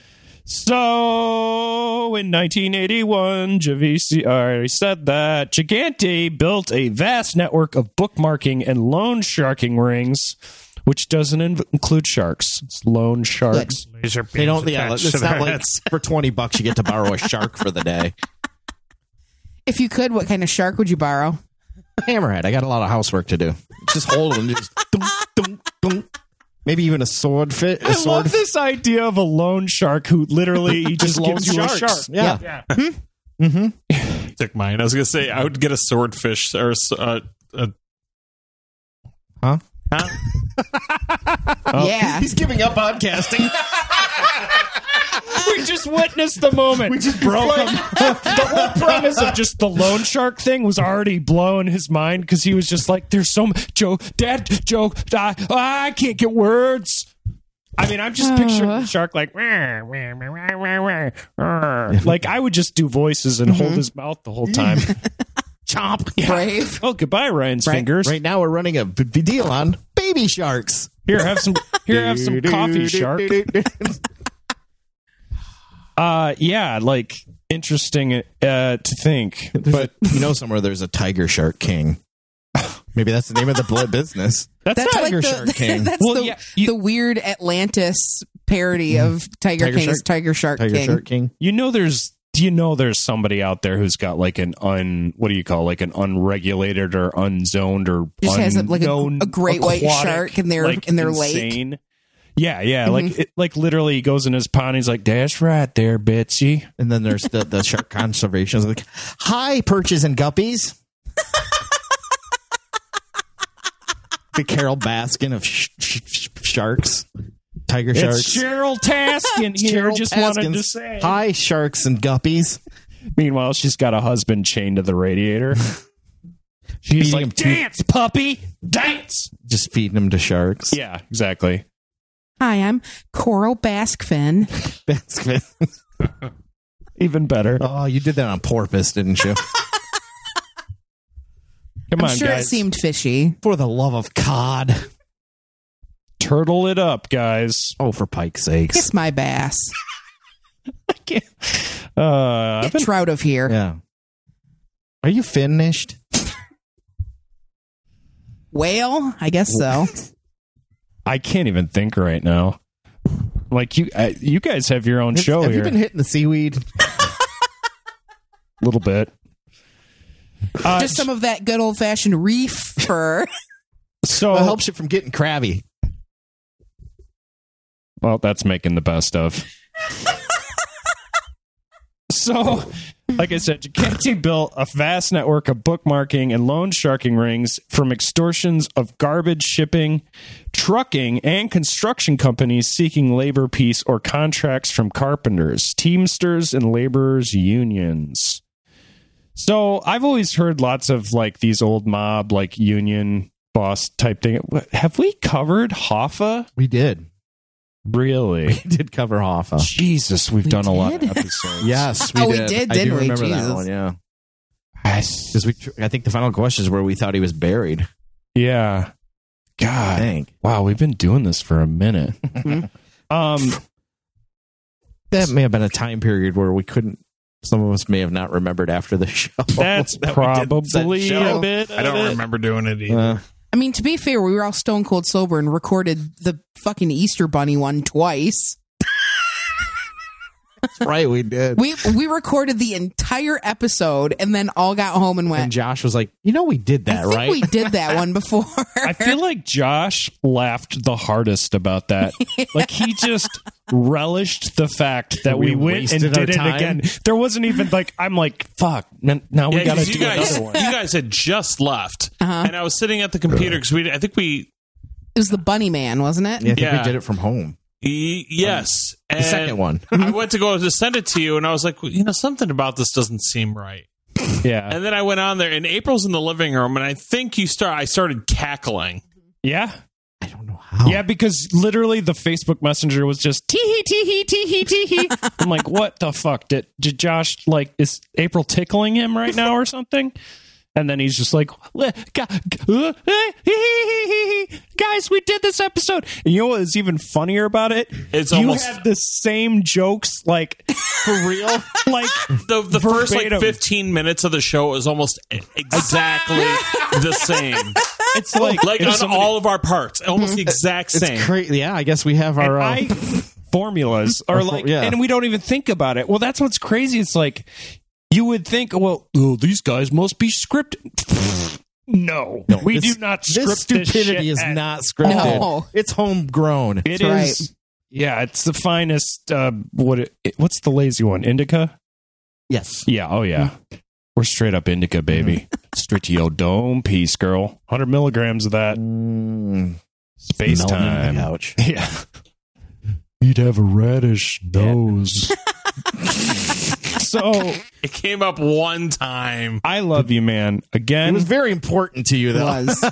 So, in 1981, Javisi, I already said that, Gigante built a vast network of bookmarking and loan sharking rings, which doesn't include sharks. It's loan sharks. They don't. Yeah, it's not like for $20 you get to borrow a shark for the day. If you could, what kind of shark would you borrow? Hammerhead. I got a lot of housework to do. Just hold them. Just dunk, dunk, dunk. Maybe even a swordfish. I love this idea of a loan shark who literally just gives you a shark. Yeah. Took mine. I was going to say I would get a swordfish or Huh? Yeah. He's giving up podcasting. We just witnessed the moment. We just broke him. The whole premise of just the loan shark thing was already blowing his mind because he was just like, there's so much. Joe, I can't get words. I mean, I'm just picturing the shark like, like I would just do voices and hold his mouth the whole time. Chomp. Yeah. Brave. Oh, goodbye, Ryan's fingers. Right now we're running a deal on baby sharks. Here, have some coffee, shark. Yeah, like interesting to think. But you know, somewhere there's a tiger shark king. Maybe that's the name of the business. That's Tiger like Shark King. That's the weird Atlantis parody of Tiger King is Tiger Shark King. Shark King. You know, there's somebody out there who's got like an unregulated or unzoned or just has like a great white shark in their like, in their insane lake. Yeah, like literally he goes in his pond and he's like, "That's right there, Bitsy." And then there's the shark conservation. Like, hi, perches and guppies. The Carol Baskin of sharks, tiger sharks. It's Cheryl Taskin here. Just wanted to say hi, sharks and guppies. Meanwhile, she's got a husband chained to the radiator. She's like, "Dance, puppy, dance!" Just feeding him to sharks. Yeah, exactly. Hi, I'm Coral Baskfin. Baskfin. Even better. Oh, you did that on Porpoise, didn't you? Come on, I'm sure guys. it seemed fishy. For the love of cod. Turtle it up, guys. Oh, for pike's sakes. Kiss my bass. I can't. Get trout of here. Yeah. Are you finished? Whale? I guess so. I can't even think right now. Like you guys have your own show have here. Have you been hitting the seaweed? A little bit. Just some of that good old fashioned reef fur. So it helps you from getting crabby. Well, that's making the best of. So, like I said, Gigante built a vast network of bookmarking and loan sharking rings from extortions of garbage shipping, trucking, and construction companies seeking labor peace or contracts from carpenters, teamsters, and laborers' unions. So I've always heard lots of like these old mob, like union boss type thing. Have we covered Hoffa? We did. Really? We did cover Hoffa. Jesus, we've done a lot of episodes. Yes, we did. Didn't I do we? remember Jesus. that one, yeah. Because I think the final question is where we thought he was buried. Yeah. God. Dang. Wow, we've been doing this for a minute. That may have been a time period where we couldn't. Some of us may have not remembered after the show. That's probably a bit. I don't remember doing it either. I mean, to be fair, we were all stone cold sober and recorded the fucking Easter Bunny one twice. That's right, we did. We recorded the entire episode and then all got home and went. And Josh was like, "You know, we did that, I think right? We did that one before." I feel like Josh laughed the hardest about that. Like he just relished the fact that we went and did it again. There wasn't even like I'm like, fuck. Now we got to do another one. You guys had just left, and I was sitting at the computer because I think we. It was the Bunny Man, wasn't it? Yeah, I think we did it from home. Yes. The second one. I went to go to send it to you, and I was like, something about this doesn't seem right. Yeah. And then I went on there, and April's in the living room, and I think I started cackling. Yeah. I don't know how. Yeah, because literally the Facebook Messenger was just tee-hee, tee-hee, tee-hee, tee-hee. I'm like, what the fuck? Did Josh, like, is April tickling him right now or something? And then he's just like, guys, we did this episode. And you know what is even funnier about it? You had the same jokes, like, for real. Like, the first, like, 15 minutes of the show is almost exactly the same. It's like on all of our parts, almost the exact same. It's crazy. Yeah, I guess we have our formulas are like, and we don't even think about it. Well, that's what's crazy. It's like, you would think, well, these guys must be scripted. No, we do not script this stupidity is not scripted. No. It's homegrown. It is. Right. Yeah, it's the finest. What's the lazy one? Indica? Yes. Yeah. Oh, yeah. We're straight up indica, baby. Stritiodome piece, girl. 100 milligrams of that. Space time. Ouch. Yeah. You'd have a radish nose. So it came up one time. I love you, man. Again, it was very important to you, though. It was.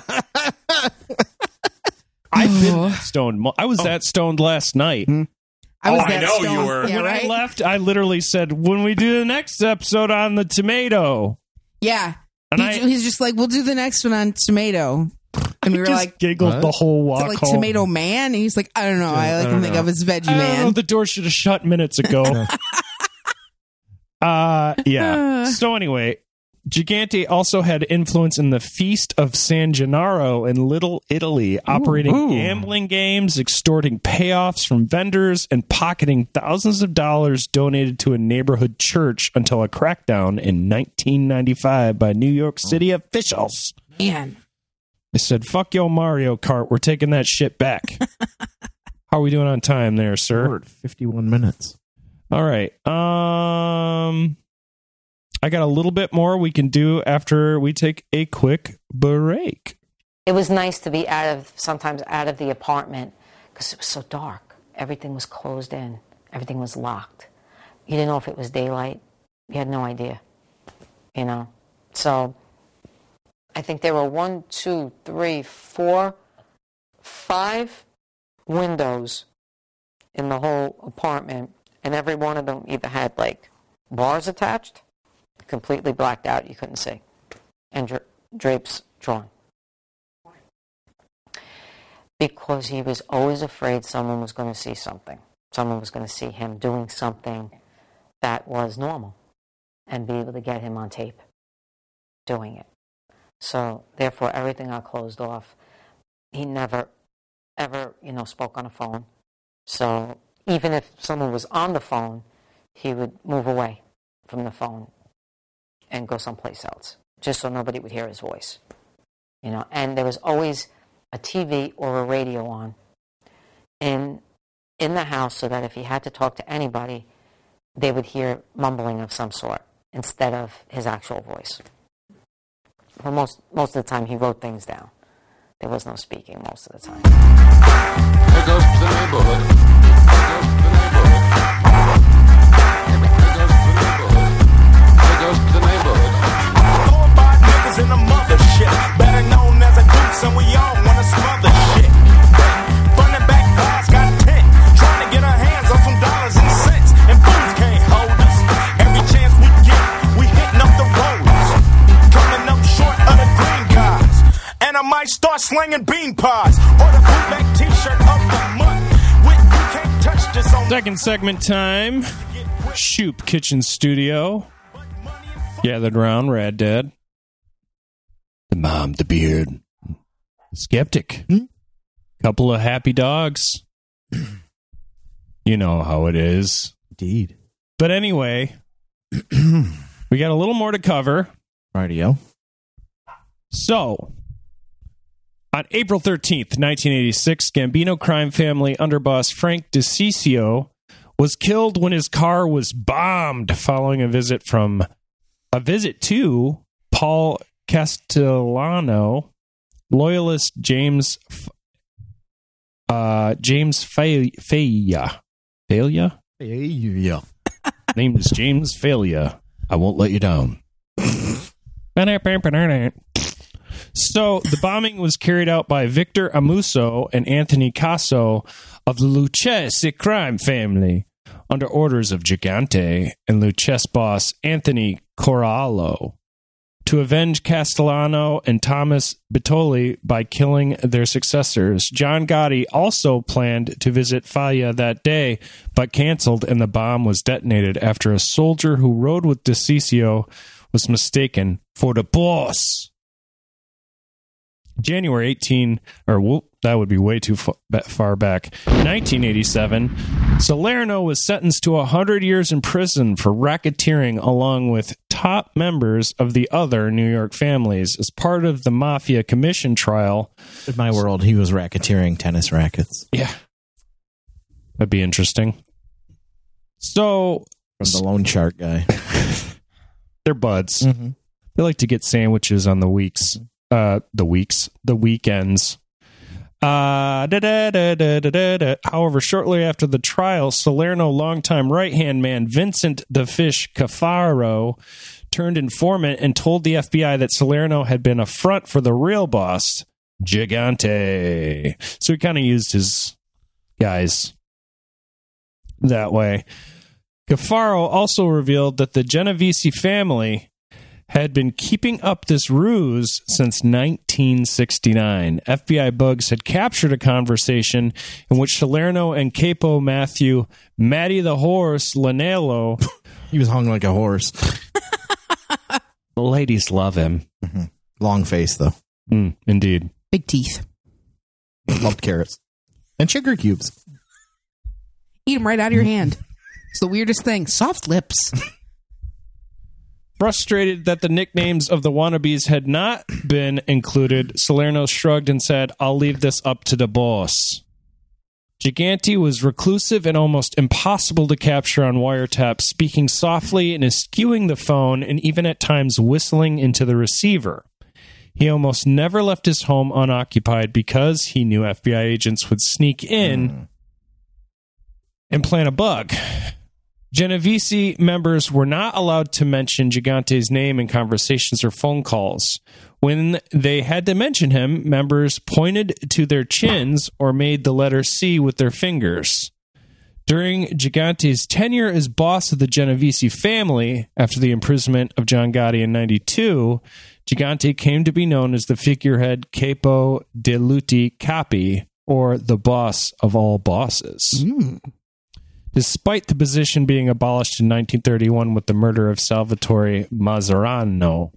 I've been that stoned. I was that stoned last night. I know stoned. You were. Yeah, when right? I left, I literally said, "When we do the next episode on the tomato." Yeah, and he's just like, "We'll do the next one on tomato." And we were like, giggled the whole walk like home. Tomato Man. And he's like, I don't know. I like him think of as Veggie Man. The door should have shut minutes ago. Yeah. So anyway, Gigante also had influence in the Feast of San Gennaro in Little Italy, operating gambling games, extorting payoffs from vendors, and pocketing thousands of dollars donated to a neighborhood church until a crackdown in 1995 by New York City officials. Man. They said, fuck yo Mario Kart, we're taking that shit back. How are we doing on time there, sir? We're at 51 minutes. All right. I got a little bit more we can do after we take a quick break. It was nice to be sometimes out of the apartment because it was so dark. Everything was closed in. Everything was locked. You didn't know if it was daylight. You had no idea, So I think there were 1, 2, 3, 4, 5 windows in the whole apartment, and every one of them either had like bars attached, completely blacked out, you couldn't see, and drapes drawn. Because he was always afraid someone was going to see something. Someone was going to see him doing something that was normal and be able to get him on tape doing it. So, therefore, everything got closed off. He never, ever, spoke on a phone. So, even if someone was on the phone, he would move away from the phone and go someplace else, just so nobody would hear his voice. And there was always a TV or a radio on in the house so that if he had to talk to anybody, they would hear mumbling of some sort instead of his actual voice. Well, most of the time, he wrote things down. There was no speaking most of the time. There goes to the neighborhood. There goes to the neighborhood. 4 or 5 niggas in the mothership, better known as a deuce, and we all wanna smother shit. Front and back guys got 10, trying to get our hands on some dollars and cents, and fools can't hold us. Every chance we get, we hitting up the roads, coming up short of the green cars, and I might start slinging bean pies or the bootleg T-shirt of the month. With you can't touch this on. Second segment time. Shoop Kitchen Studio. Gathered around Rad Dad, the mom, the beard, the skeptic, couple of happy dogs. You know how it is. Indeed. But anyway, we got a little more to cover. Radio. So, on April 13th, 1986, Gambino crime family underboss Frank DeCiccio was killed when his car was bombed following a visit to Paul Castellano, loyalist James Failla. Failla? Yeah. Name is James Failla. I won't let you down. So the bombing was carried out by Victor Amuso and Anthony Casso of the Lucchese crime family under orders of Gigante and Lucchese boss Anthony Corallo. to avenge Castellano and Thomas Bitoli by killing their successors. John Gotti also planned to visit Falla that day, but canceled, and the bomb was detonated after a soldier who rode with DeCiccio was mistaken for the boss. January 18, that would be way too far back. 1987, Salerno was sentenced to 100 years in prison for racketeering along with top members of the other New York families as part of the Mafia Commission trial. In my world, he was racketeering tennis rackets. Yeah. That'd be interesting. So, from the loan shark guy. They're buds. Mm-hmm. They like to get sandwiches on the weekends. However, shortly after the trial, Salerno longtime right-hand man Vincent the Fish Caffaro turned informant and told the FBI that Salerno had been a front for the real boss, Gigante. So he kind of used his guys that way. Caffaro also revealed that the Genovese family had been keeping up this ruse since 1969. FBI bugs had captured a conversation in which Salerno and Capo Matthew, Matty the Horse, Lanello... He was hung like a horse. The ladies love him. Mm-hmm. Long face, though. Indeed. Big teeth. Loved carrots. And sugar cubes. Eat them right out of your hand. It's the weirdest thing. Soft lips. Frustrated that the nicknames of the wannabes had not been included, Salerno shrugged and said, "I'll leave this up to the boss." Gigante was reclusive and almost impossible to capture on wiretap, speaking softly and eschewing the phone and even at times whistling into the receiver. He almost never left his home unoccupied because he knew FBI agents would sneak in and plant a bug. Genovese members were not allowed to mention Gigante's name in conversations or phone calls. When they had to mention him, members pointed to their chins or made the letter C with their fingers. During Gigante's tenure as boss of the Genovese family, after the imprisonment of John Gotti in 92, Gigante came to be known as the figurehead Capo de Luti Capi, or the boss of all bosses. Despite the position being abolished in 1931 with the murder of Salvatore Mazzarano.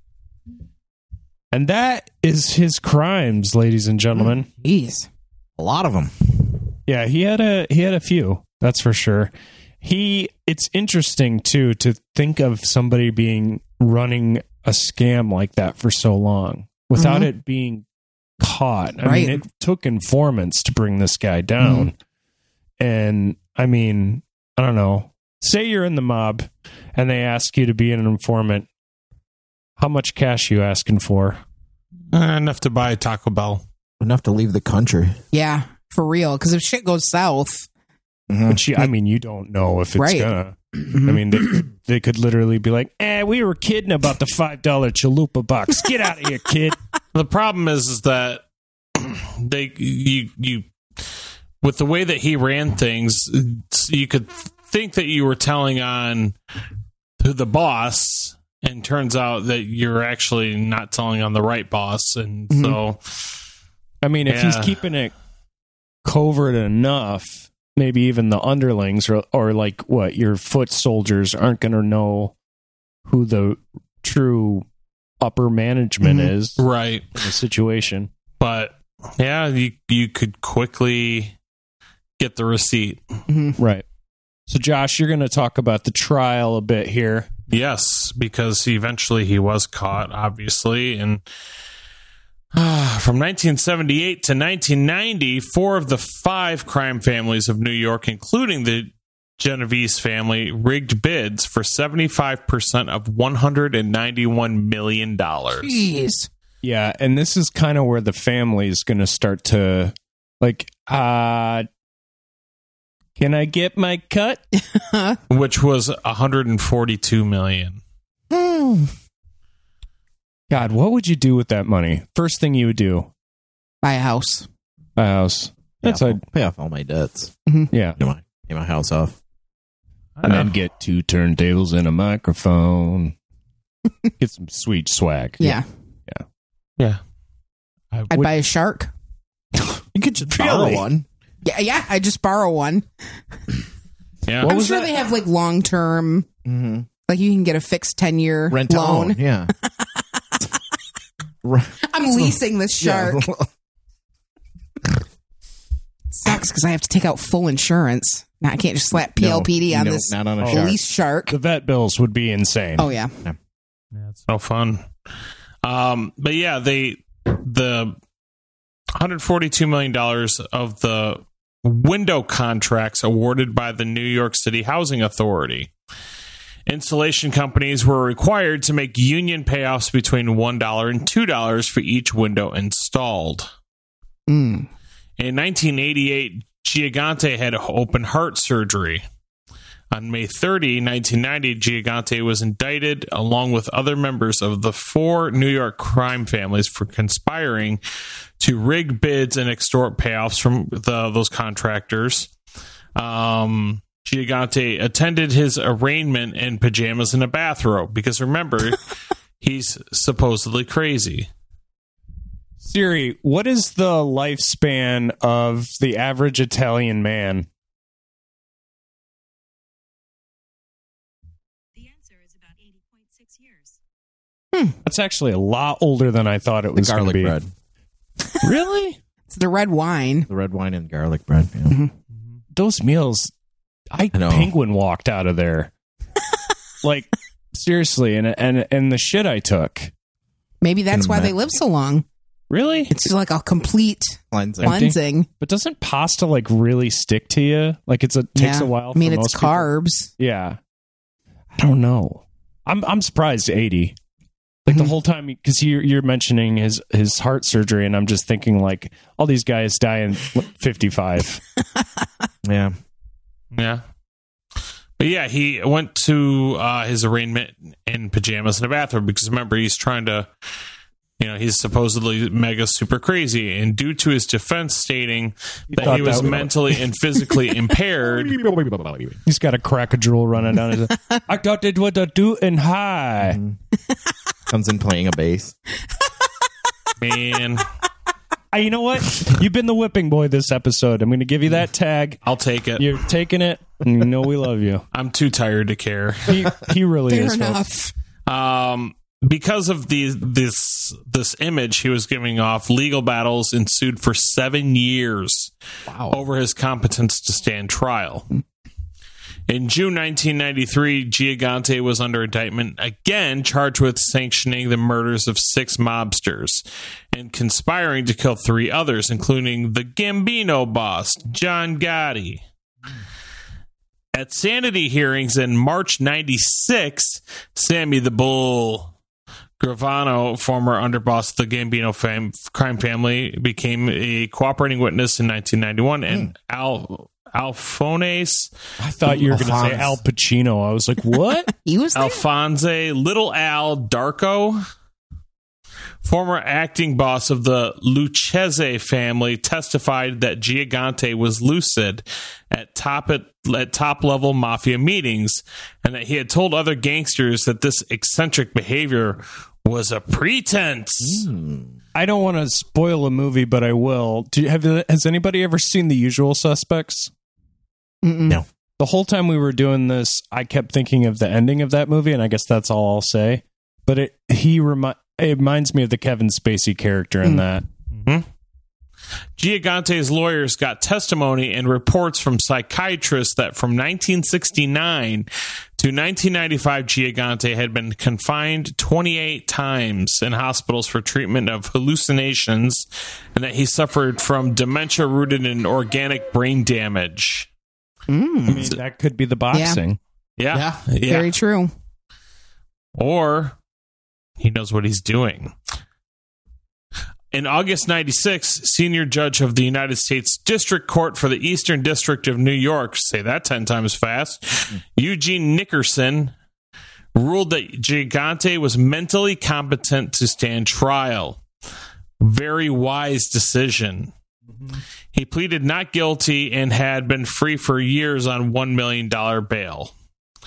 And that is his crimes, ladies and gentlemen. Jeez. A lot of them. Yeah, he had a few, that's for sure. It's interesting too to think of somebody running a scam like that for so long without it being caught. I mean, it took informants to bring this guy down. And I mean, I don't know. Say you're in the mob and they ask you to be an informant. How much cash are you asking for? Enough to buy a Taco Bell. Enough to leave the country. Yeah, for real. Because if shit goes south... But I mean, you don't know if it's gonna. I mean, they could literally be like, we were kidding about the $5 chalupa box. Get out of here, kid. The problem is that you with the way that he ran things, you could think that you were telling on to the boss, and turns out that you're actually not telling on the right boss. And so, I mean, if he's keeping it covert enough, maybe even the underlings or like what, your foot soldiers aren't going to know who the true upper management is. Right. In the situation. But yeah, you could quickly get the receipt. Right. So Josh, you're going to talk about the trial a bit here. Yes, because eventually he was caught, obviously. And from 1978 to 1990, 4 of the 5 crime families of New York, including the Genovese family, rigged bids for 75% of $191 million. Jeez. Yeah, and this is kind of where the family is going to start to, like, can I get my cut? Which was $142 million. God, what would you do with that money? First thing you would do? Buy a house. Buy a house. That's pay off all my debts. Yeah. Pay my house off. And then get 2 turntables and a microphone. Get some sweet swag. Yeah. Yeah. I'd buy a shark. You could just borrow one. Yeah, I just borrow one. Yeah. I'm sure they have like long term. Mm-hmm. Like you can get a fixed 10-year Rent to loan. own. Yeah. I'm leasing this shark. Yeah. Sucks because I have to take out full insurance. Now I can't just slap PLPD on this not on a shark. lease shark. The vet bills would be insane. Oh yeah. Yeah, it's no fun. But yeah, the $142 million of the window contracts awarded by the New York City Housing Authority. Installation companies were required to make union payoffs between $1 and $2 for each window installed. Mm. In 1988, Gigante had open heart surgery. On May 30, 1990, Gigante was indicted along with other members of the 4 New York crime families for conspiring to rig bids and extort payoffs from those contractors. Gigante attended his arraignment in pajamas and a bathrobe because, remember, he's supposedly crazy. Siri, what is the lifespan of the average Italian man? The answer is about 80.6 years. That's actually a lot older than I thought it was going to Garlic be. bread. Really? It's the red wine. The red wine and garlic bread. Yeah. Mm-hmm. Those meals, I know. penguin walked out of there. Like, seriously, and the shit I took. Maybe that's why they live so long. Really? It's like a complete cleansing. But doesn't pasta like really stick to you? Like takes a while. I mean, for it's most people? carbs. Yeah. I don't know. I'm surprised 80. Like the whole time, because you're mentioning his heart surgery, and I'm just thinking like all these guys die in 55. Yeah. Yeah. But yeah, he went to his arraignment in pajamas and a bathrobe because, remember, he's trying to, he's supposedly mega super crazy. And due to his defense stating that he was mentally and physically impaired. He's got a crack of drool running down his I thought it was a do and high. Comes in playing a bass. Man. You know what? You've been the whipping boy this episode. I'm going to give you that tag. I'll take it. You're taking it, and you know we love you. I'm too tired to care. He really Fair is. enough. Because of this image he was giving off, legal battles ensued for 7 years over his competence to stand trial. In June 1993, Gigante was under indictment again, charged with sanctioning the murders of 6 mobsters and conspiring to kill 3 others, including the Gambino boss, John Gotti. At sanity hearings in March 96, Sammy the Bull Gravano, former underboss of the Gambino crime family, became a cooperating witness in 1991, and Alphonse. I thought you were going to say Al Pacino. I was like, what? He was there? Alphonse Little Al Darko, former acting boss of the Lucchese family, testified that Gigante was lucid at top level mafia meetings, and that he had told other gangsters that this eccentric behavior was a pretense. I don't want to spoil a movie, but I will. Has anybody ever seen The Usual Suspects? No. The whole time we were doing this, I kept thinking of the ending of that movie, and I guess that's all I'll say. But it reminds me of the Kevin Spacey character in that. Mm-hmm. Gigante's lawyers got testimony and reports from psychiatrists that from 1969 to 1995, Gigante had been confined 28 times in hospitals for treatment of hallucinations, and that he suffered from dementia rooted in organic brain damage. I mean, that could be the boxing. Yeah. Very true. Or he knows what he's doing. In August 96, senior judge of the United States District Court for the Eastern District of New York, say that 10 times fast, Eugene Nickerson, ruled that Gigante was mentally competent to stand trial. Very wise decision. He pleaded not guilty and had been free for years on $1 million bail.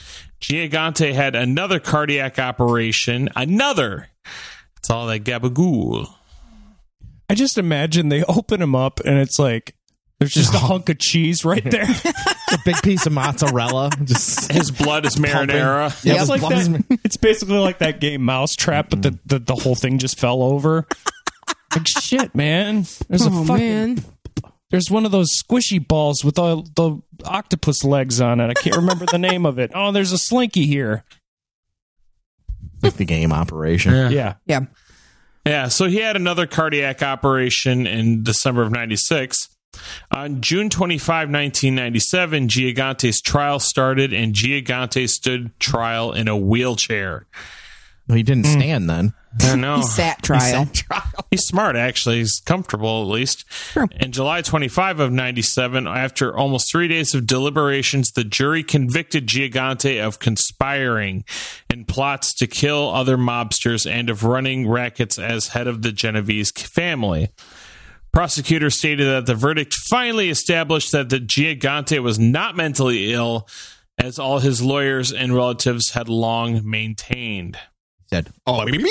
Gigante had another cardiac operation. Another. It's all that gabagool. I just imagine they open him up and it's like there's just a hunk of cheese right there. A big piece of mozzarella. Just his blood is marinara. Yeah, It's, like that, it's basically like that game Mousetrap, but the whole thing just fell over. Like shit, man. There's there's one of those squishy balls with all the octopus legs on it. I can't remember the name of it. Oh, there's a Slinky here. Like the game Operation. Yeah. Yeah, so he had another cardiac operation in December of 96. On June 25, 1997, Gigante's trial started, and Gigante stood trial in a wheelchair. Well, he didn't stand then. I know. He sat trial. He's smart, actually. He's comfortable, at least. Sure. In July 25 of 97, after almost 3 days of deliberations, the jury convicted Gigante of conspiring and plots to kill other mobsters and of running rackets as head of the Genovese family. Prosecutors stated that the verdict finally established that the Gigante was not mentally ill, as all his lawyers and relatives had long maintained. He said, "Oh, me?"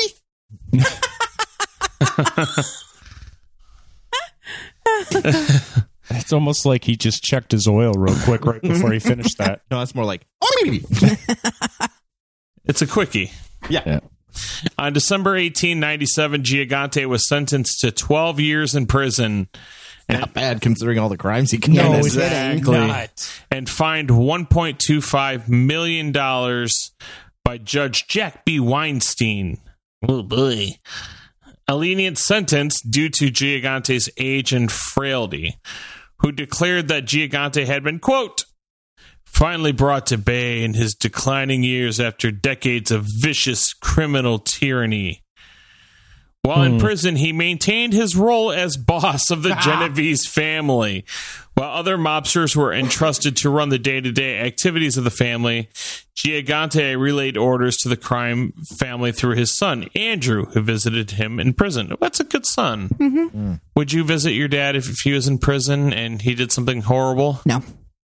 It's almost like he just checked his oil real quick right before he finished that. No, that's more like, "Oh, me." It's a quickie. Yeah. On December 18, 97, Gigante was sentenced to 12 years in prison. Not bad considering all the crimes he committed. No, Exactly. Not. And fined $1.25 million by Judge Jack B. Weinstein. Oh, boy. A lenient sentence due to Gigante's age and frailty, who declared that Gigante had been, quote, finally brought to bay in his declining years after decades of vicious criminal tyranny. While in prison, he maintained his role as boss of the Genovese family. While other mobsters were entrusted to run the day-to-day activities of the family, Gigante relayed orders to the crime family through his son, Andrew, who visited him in prison. That's a good son. Mm-hmm. Would you visit your dad if he was in prison and he did something horrible? No.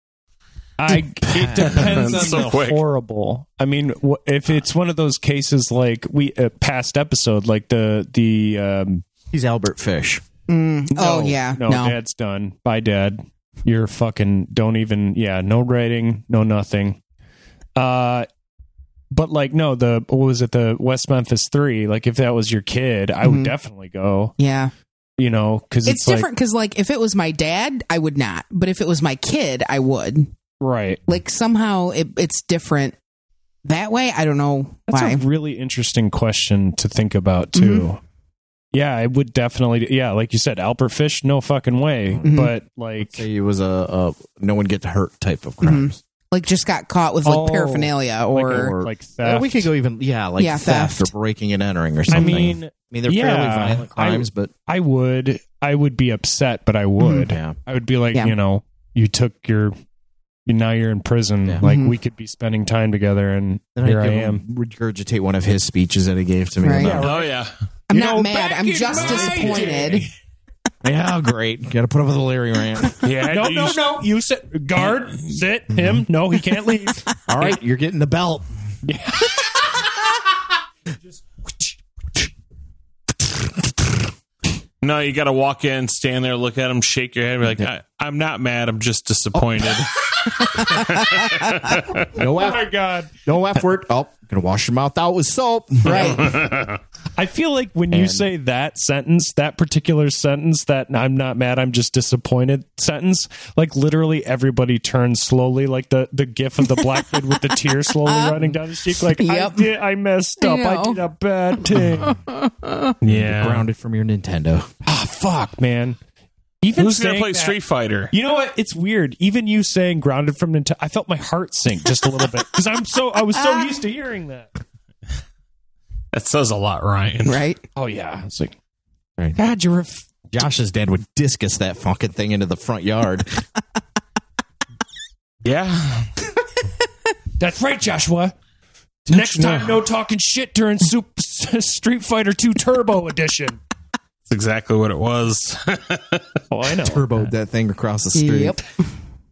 It depends on So the quick. horrible. I mean, if it's one of those cases like we past episode, like the He's Albert Fish. Oh, yeah. no, Dad's done. Bye, Dad. You're fucking don't even. Yeah, no writing, no nothing. But like no, what was it? The West Memphis 3. Like if that was your kid, I would definitely go. Yeah. You know, because It's different because, like, if it was my dad, I would not. But if it was my kid, I would. Right. Like, somehow it's different that way. I don't know That's why. a really interesting question to think about, too. Mm-hmm. Yeah, I would definitely. Yeah, like you said, Albert Fish, no fucking way. Mm-hmm. But, like. Say it was a no one gets hurt type of crimes. Like, just got caught with, like, Oh, paraphernalia or... like theft. We could go even, like theft or breaking and entering or something. I mean, they're fairly violent crimes, but I would be upset, but I would. Yeah. I would be like, you know, you took now you're in prison. Yeah. Like we could be spending time together, and here I am. Regurgitate one of his speeches that he gave to me. Right. about- Oh, yeah. I'm You not know, mad. back I'm in just my disappointed. day. Yeah, great. Got to put up with the Larry rant. Yeah, No. You sit, guard, sit him. No, he can't leave. All right, you're getting the belt. No, you got to walk in, stand there, look at him, shake your head, and be like, I'm not mad. I'm just disappointed. No Oh my God. No effort. Oh, gonna wash your mouth out with soap. Right. I feel like when you say that sentence, that particular sentence, that I'm not mad, I'm just disappointed sentence, like literally everybody turns slowly, like the gif of the black kid with the tear slowly running down his cheek, like, Yep. I messed up. I did a bad thing. Yeah. Grounded from your Nintendo. Ah, fuck, man. Even Who's going to saying play that- Street Fighter? You know what? It's weird. Even you saying grounded from Nintendo, I felt my heart sink just a little bit because I was so used to hearing that. That says a lot, Ryan. Right? Oh yeah, it's like, Right. God, you're Josh's dad would discus that fucking thing into the front yard. Yeah. That's right, Joshua. Next time, no talking shit during Street Fighter 2 Turbo Edition. That's exactly what it was. Oh, I know. Turboed that thing across the street. Yep.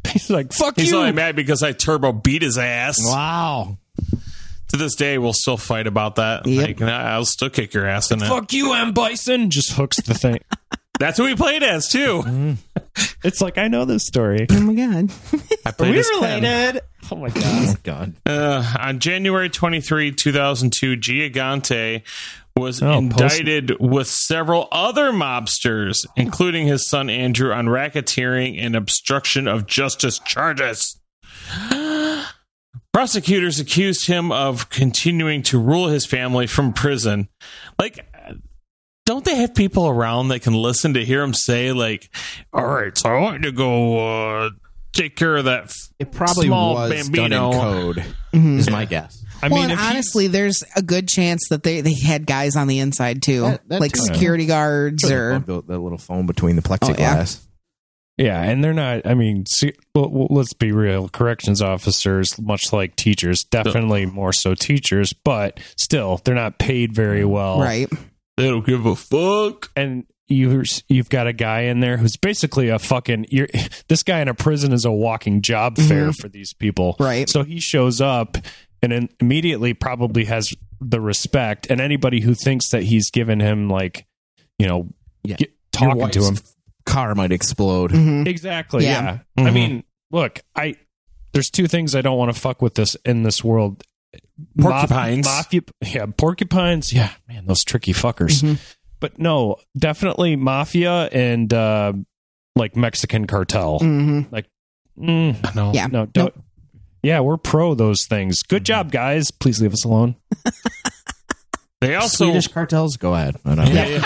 He's like, fuck He's you. only mad because I turbo beat his ass. Wow. To this day, we'll still fight about that. Yep. Like, nah, I'll still kick your ass in it. Fuck you, M. Bison. Just hooks the thing. That's who we played as, too. It's like, I know this story. Oh my god. I played as Ken. related? Oh my God. Oh, God. On January 23, 2002, Gigante was Oh, indicted with several other mobsters, including his son Andrew, on racketeering and obstruction of justice charges. Prosecutors accused him of continuing to rule his family from prison. Like, don't they have people around that can listen to hear him say, like, all right, so I want you to go take care of that It probably small was bambino. done in code, is my guess. I Well, mean, and if honestly, there's a good chance that they had guys on the inside too, That like too. security guards or. The little phone between the plexiglass. yeah, and they're not, I mean, well, let's be real. Corrections officers, much like teachers, definitely more so teachers, but still, they're not paid very well. Right. They don't give a fuck. And you've got a guy in there who's basically a fucking this guy in a prison is a walking job fair for these people, Right. So he shows up and then immediately probably has the respect, and anybody who thinks that he's given him, like, you know, Yeah. talking to him, Car might explode. exactly, Yeah. yeah. I mean, look, there's two things I don't want to fuck with this in this world. Porcupines. Porcupines. Yeah, man, those tricky fuckers. But no, definitely mafia and like Mexican cartel. Like, No. Yeah. no, don't. Yeah, we're pro those things. Good job, guys. Please leave us alone. They also Swedish cartels? Go ahead. I don't know.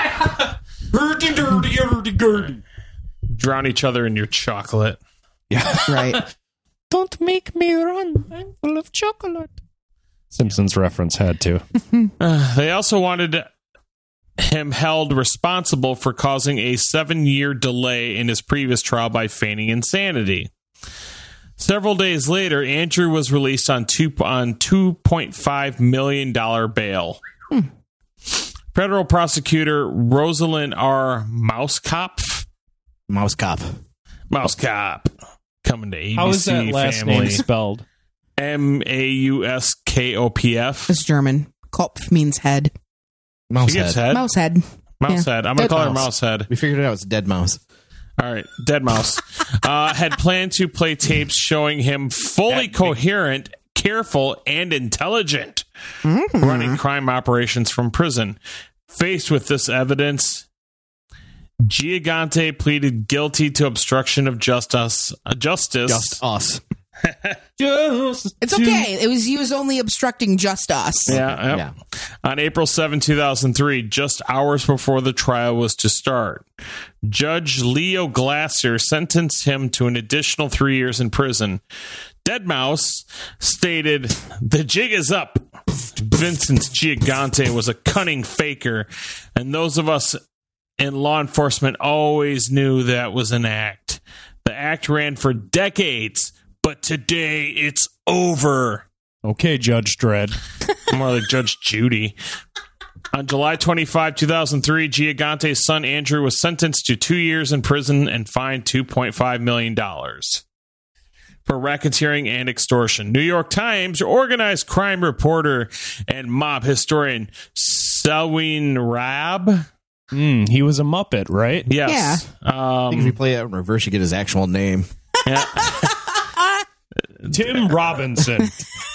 drown each other in your chocolate. Right. Don't make me run. I'm full of chocolate. Simpsons reference had to. They also wanted him held responsible for causing a 7-year delay in his previous trial by feigning insanity. Several days later, Andrew was released on $2.5 million bail. Federal prosecutor Rosalind R. Mauskopf coming to ABC How is that last family. name spelled? Mauskopf. It's German. Kopf means head. She gets head. Mouse head. Mouse Yeah. head. I'm going Dead to call her mouse. Mouse head. We figured it out. It's a dead mouse. All right, dead mouse. Had planned to play tapes showing him fully coherent, careful, and intelligent, running crime operations from prison. Faced with this evidence, Gigante pleaded guilty to obstruction of justice. Just us. It's okay. He was only obstructing just us. Yeah. Yeah. On April 7, 2003, just hours before the trial was to start, Judge Leo Glasser sentenced him to an additional 3 years in prison. Deadmau5 stated, "The jig is up. Vincent Gigante was a cunning faker, and those of us in law enforcement always knew that was an act. The act ran for decades, but today it's over." Okay, Judge Dredd. More like Judge Judy. On July 25, 2003, Gigante's son Andrew was sentenced to 2 years in prison and fined $2.5 million for racketeering and extortion. New York Times organized crime reporter and mob historian Selwyn Raab. He was a Muppet, right? Yes. I think if you play that in reverse, you get his actual name. Yeah. Tim Robinson.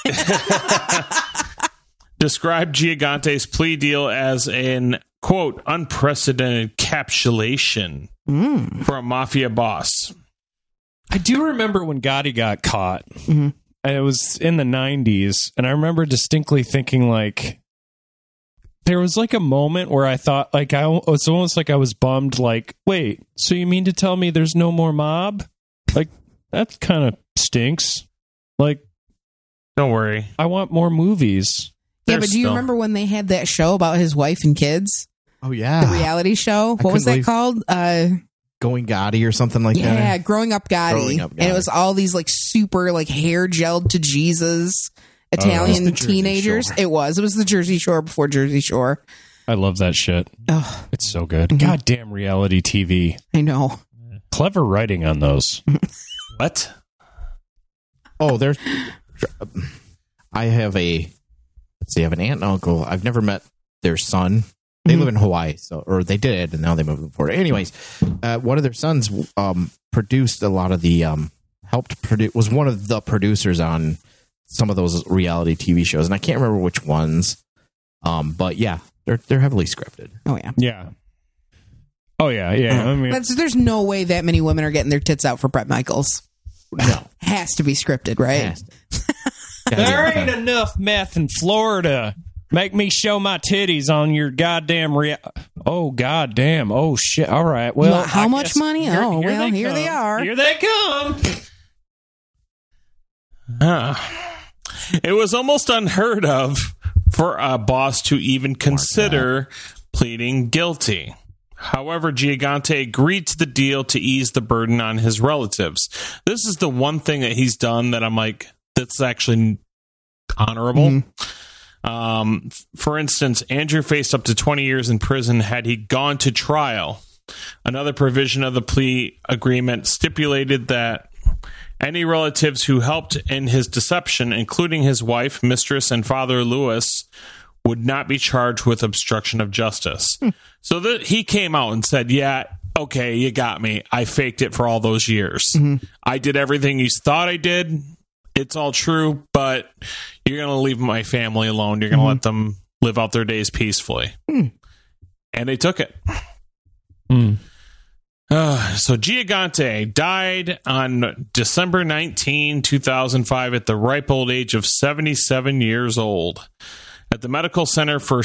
Described Gigante's plea deal as an, quote, unprecedented capitulation for a mafia boss. I do remember when Gotti got caught. And it was in the 90s. And I remember distinctly thinking, like, there was like a moment where I thought, like, it's almost like I was bummed, like, wait, so you mean to tell me there's no more mob? Like, that kind of stinks. Like, don't worry. I want more movies. Yeah, but do you remember when they had that show about his wife and kids? Oh, yeah. The reality show? What was that called? Going Gotti or something like that? Yeah, Growing Up Gotti. Growing Up And it Gotti. was all these like super like hair gelled to Jesus Italian the Jersey teenagers. Shore. It was the Jersey Shore before Jersey Shore. I love that shit. Oh, It's so good. Goddamn reality TV. I know. Clever writing on those. What? I have I have an aunt and uncle. I've never met their son. They live in Hawaii, or they did, and now they moved to Florida. Anyways, one of their sons produced a lot of the was one of the producers on some of those reality TV shows, and I can't remember which ones. But yeah, they're heavily scripted. Oh yeah, yeah. Oh yeah, yeah. I mean, there's no way that many women are getting their tits out for Bret Michaels. No, has to be scripted, right? There ain't enough meth in Florida. Make me show my titties on your goddamn Oh, goddamn. Oh, shit. All right. Well, how much money? Here they are. Here they come. It was almost unheard of for a boss to even consider pleading guilty. However, Gigante agreed to the deal to ease the burden on his relatives. This is the one thing that he's done that I'm like, that's actually honorable. For instance, Andrew faced up to 20 years in prison had he gone to trial. Another provision of the plea agreement stipulated that any relatives who helped in his deception, including his wife, mistress, and father Lewis, would not be charged with obstruction of justice. So that he came out and said, yeah, okay, you got me. I faked it for all those years. I did everything you thought I did. It's all true, but you're going to leave my family alone. You're going to let them live out their days peacefully. And they took it. So Gigante died on December 19, 2005 at the ripe old age of 77 years old at the Medical Center for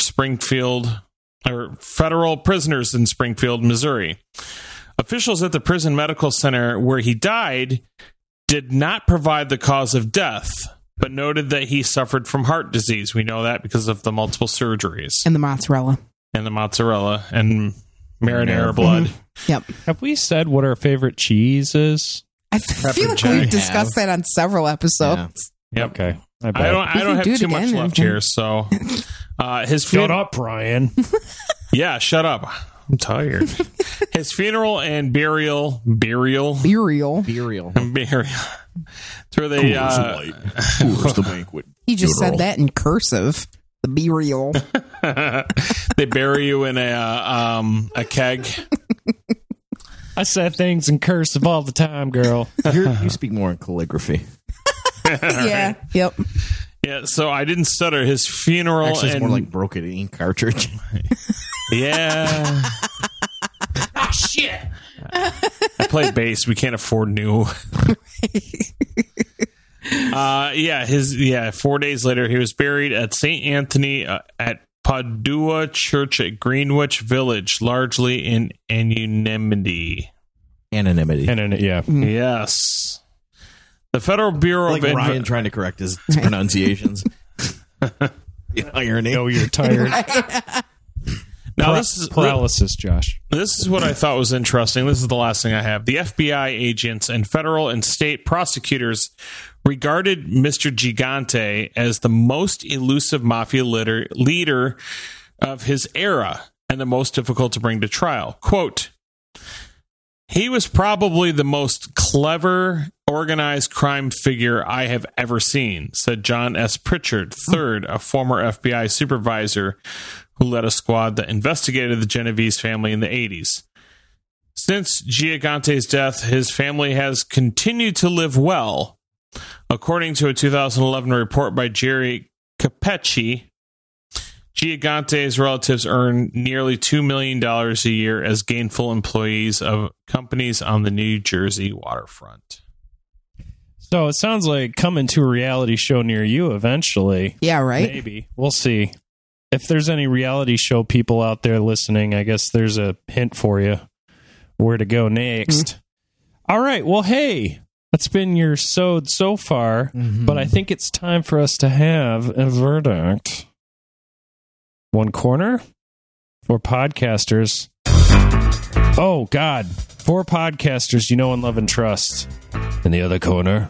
Federal Prisoners in Springfield, Missouri. Officials at the prison medical center where he died did not provide the cause of death, but noted that he suffered from heart disease. We know that because of the multiple surgeries. And the mozzarella. And marinara blood. Yep. Have we said what our favorite cheese is? I feel like we've discussed that on several episodes. Yep. Okay. I don't have too much left here, so shut up, Brian. Yeah, shut up. I'm tired. His funeral and burial. Through the banquet. He just said that in cursive. The burial. They bury you in a keg. I said things in cursive all the time, girl. You speak more in calligraphy. Yeah. Yep. Yeah. So I didn't stutter. His funeral. Actually, it's more like broken ink cartridge. Yeah. Ah, shit. I play bass. We can't afford new. 4 days later, he was buried at St. Anthony at Padua Church at Greenwich Village, largely in anonymity. Yeah. Yes. The Federal Bureau of Ryan trying to correct his pronunciations. Irony. Oh, you're tired. Now, this is paralysis, Josh. This is what I thought was interesting. This is the last thing I have. The FBI agents and federal and state prosecutors regarded Mr. Gigante as the most elusive mafia leader of his era and the most difficult to bring to trial. Quote, he was probably the most clever, organized crime figure I have ever seen, said John S. Pritchard III, a former FBI supervisor who led a squad that investigated the Genovese family in the 80s. Since Gigante's death, his family has continued to live well. According to a 2011 report by Jerry Capecci, Gigante's relatives earn nearly $2 million a year as gainful employees of companies on the New Jersey waterfront. So it sounds like coming to a reality show near you eventually. Yeah, right? Maybe. We'll see. If there's any reality show people out there listening, I guess there's a hint for you where to go next. All right. Well, hey, that's been your sode so far, but I think it's time for us to have a verdict. One corner for podcasters. Oh, God. 4 podcasters you know and love and trust. In the other corner,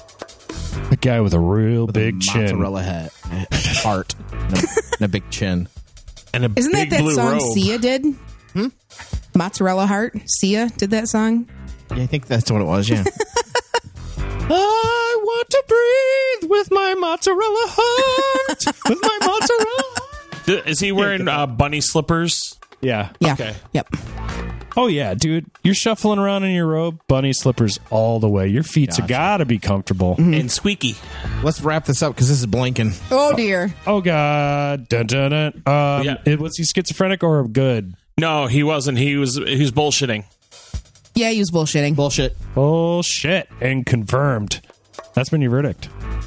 a guy with a real big chin. Mozzarella heart and a big chin. And Isn't that song robe. Sia did? Mozzarella Heart? Sia did that song? Yeah, I think that's what it was, yeah. I want to breathe with my mozzarella heart. With my mozzarella heart. Is he wearing bunny slippers? Yeah. Yeah. Okay. Yep. Oh, yeah, dude. You're shuffling around in your robe, bunny slippers all the way. Your feet's gotta be comfortable. And squeaky. Let's wrap this up because this is blinking. Oh, dear. Oh, God. Dun, dun, dun. Was he schizophrenic or good? No, he wasn't. He was bullshitting. Yeah, he was bullshitting. Bullshit. Bullshit. And confirmed. That's been your verdict.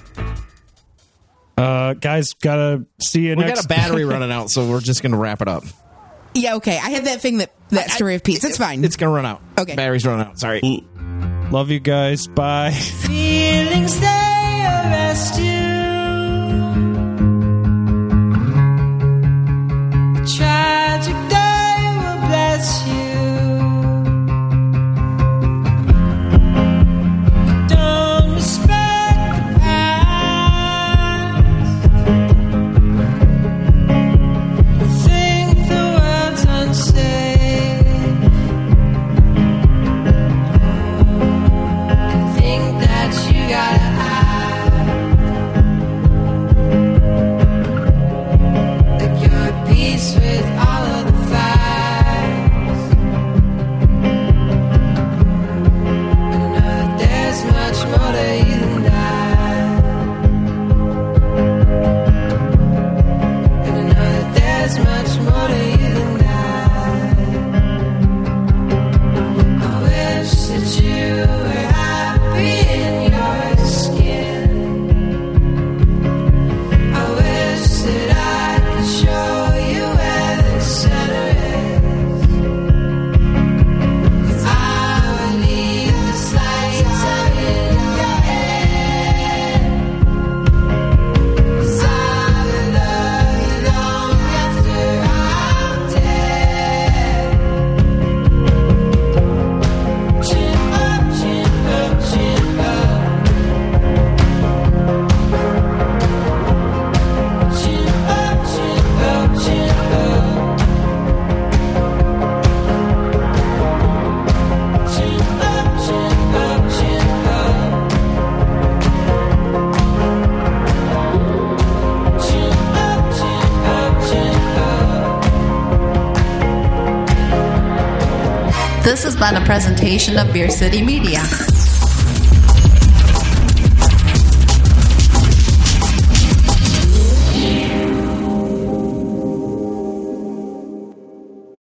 Guys, gotta see you next. We got a battery running out, so we're just going to wrap it up. Yeah, okay. I have that thing that story of Pete's. It's fine. It's going to run out. Okay. Battery's running out. Sorry. Love you guys. Bye. Feelings they arrest you. A tragic day will bless you. Don't respect the past. You think the world's unsafe. Think that you gotta act like you're at peace with all of the facts. And I know that there's much more to you than that. And I know that there's much more to you than that. I wish that you were happy in your skin. I wish that I could show you where the center is. 'Cause I would leave the lights up in your head. 'Cause I will love you long after I'm dead. Chin up, chin up, chin up. Chin up, chin up, chin up. Chin up, chin up, chin up. Chin up, chin up, chin up. This has been a presentation of Beer City Media.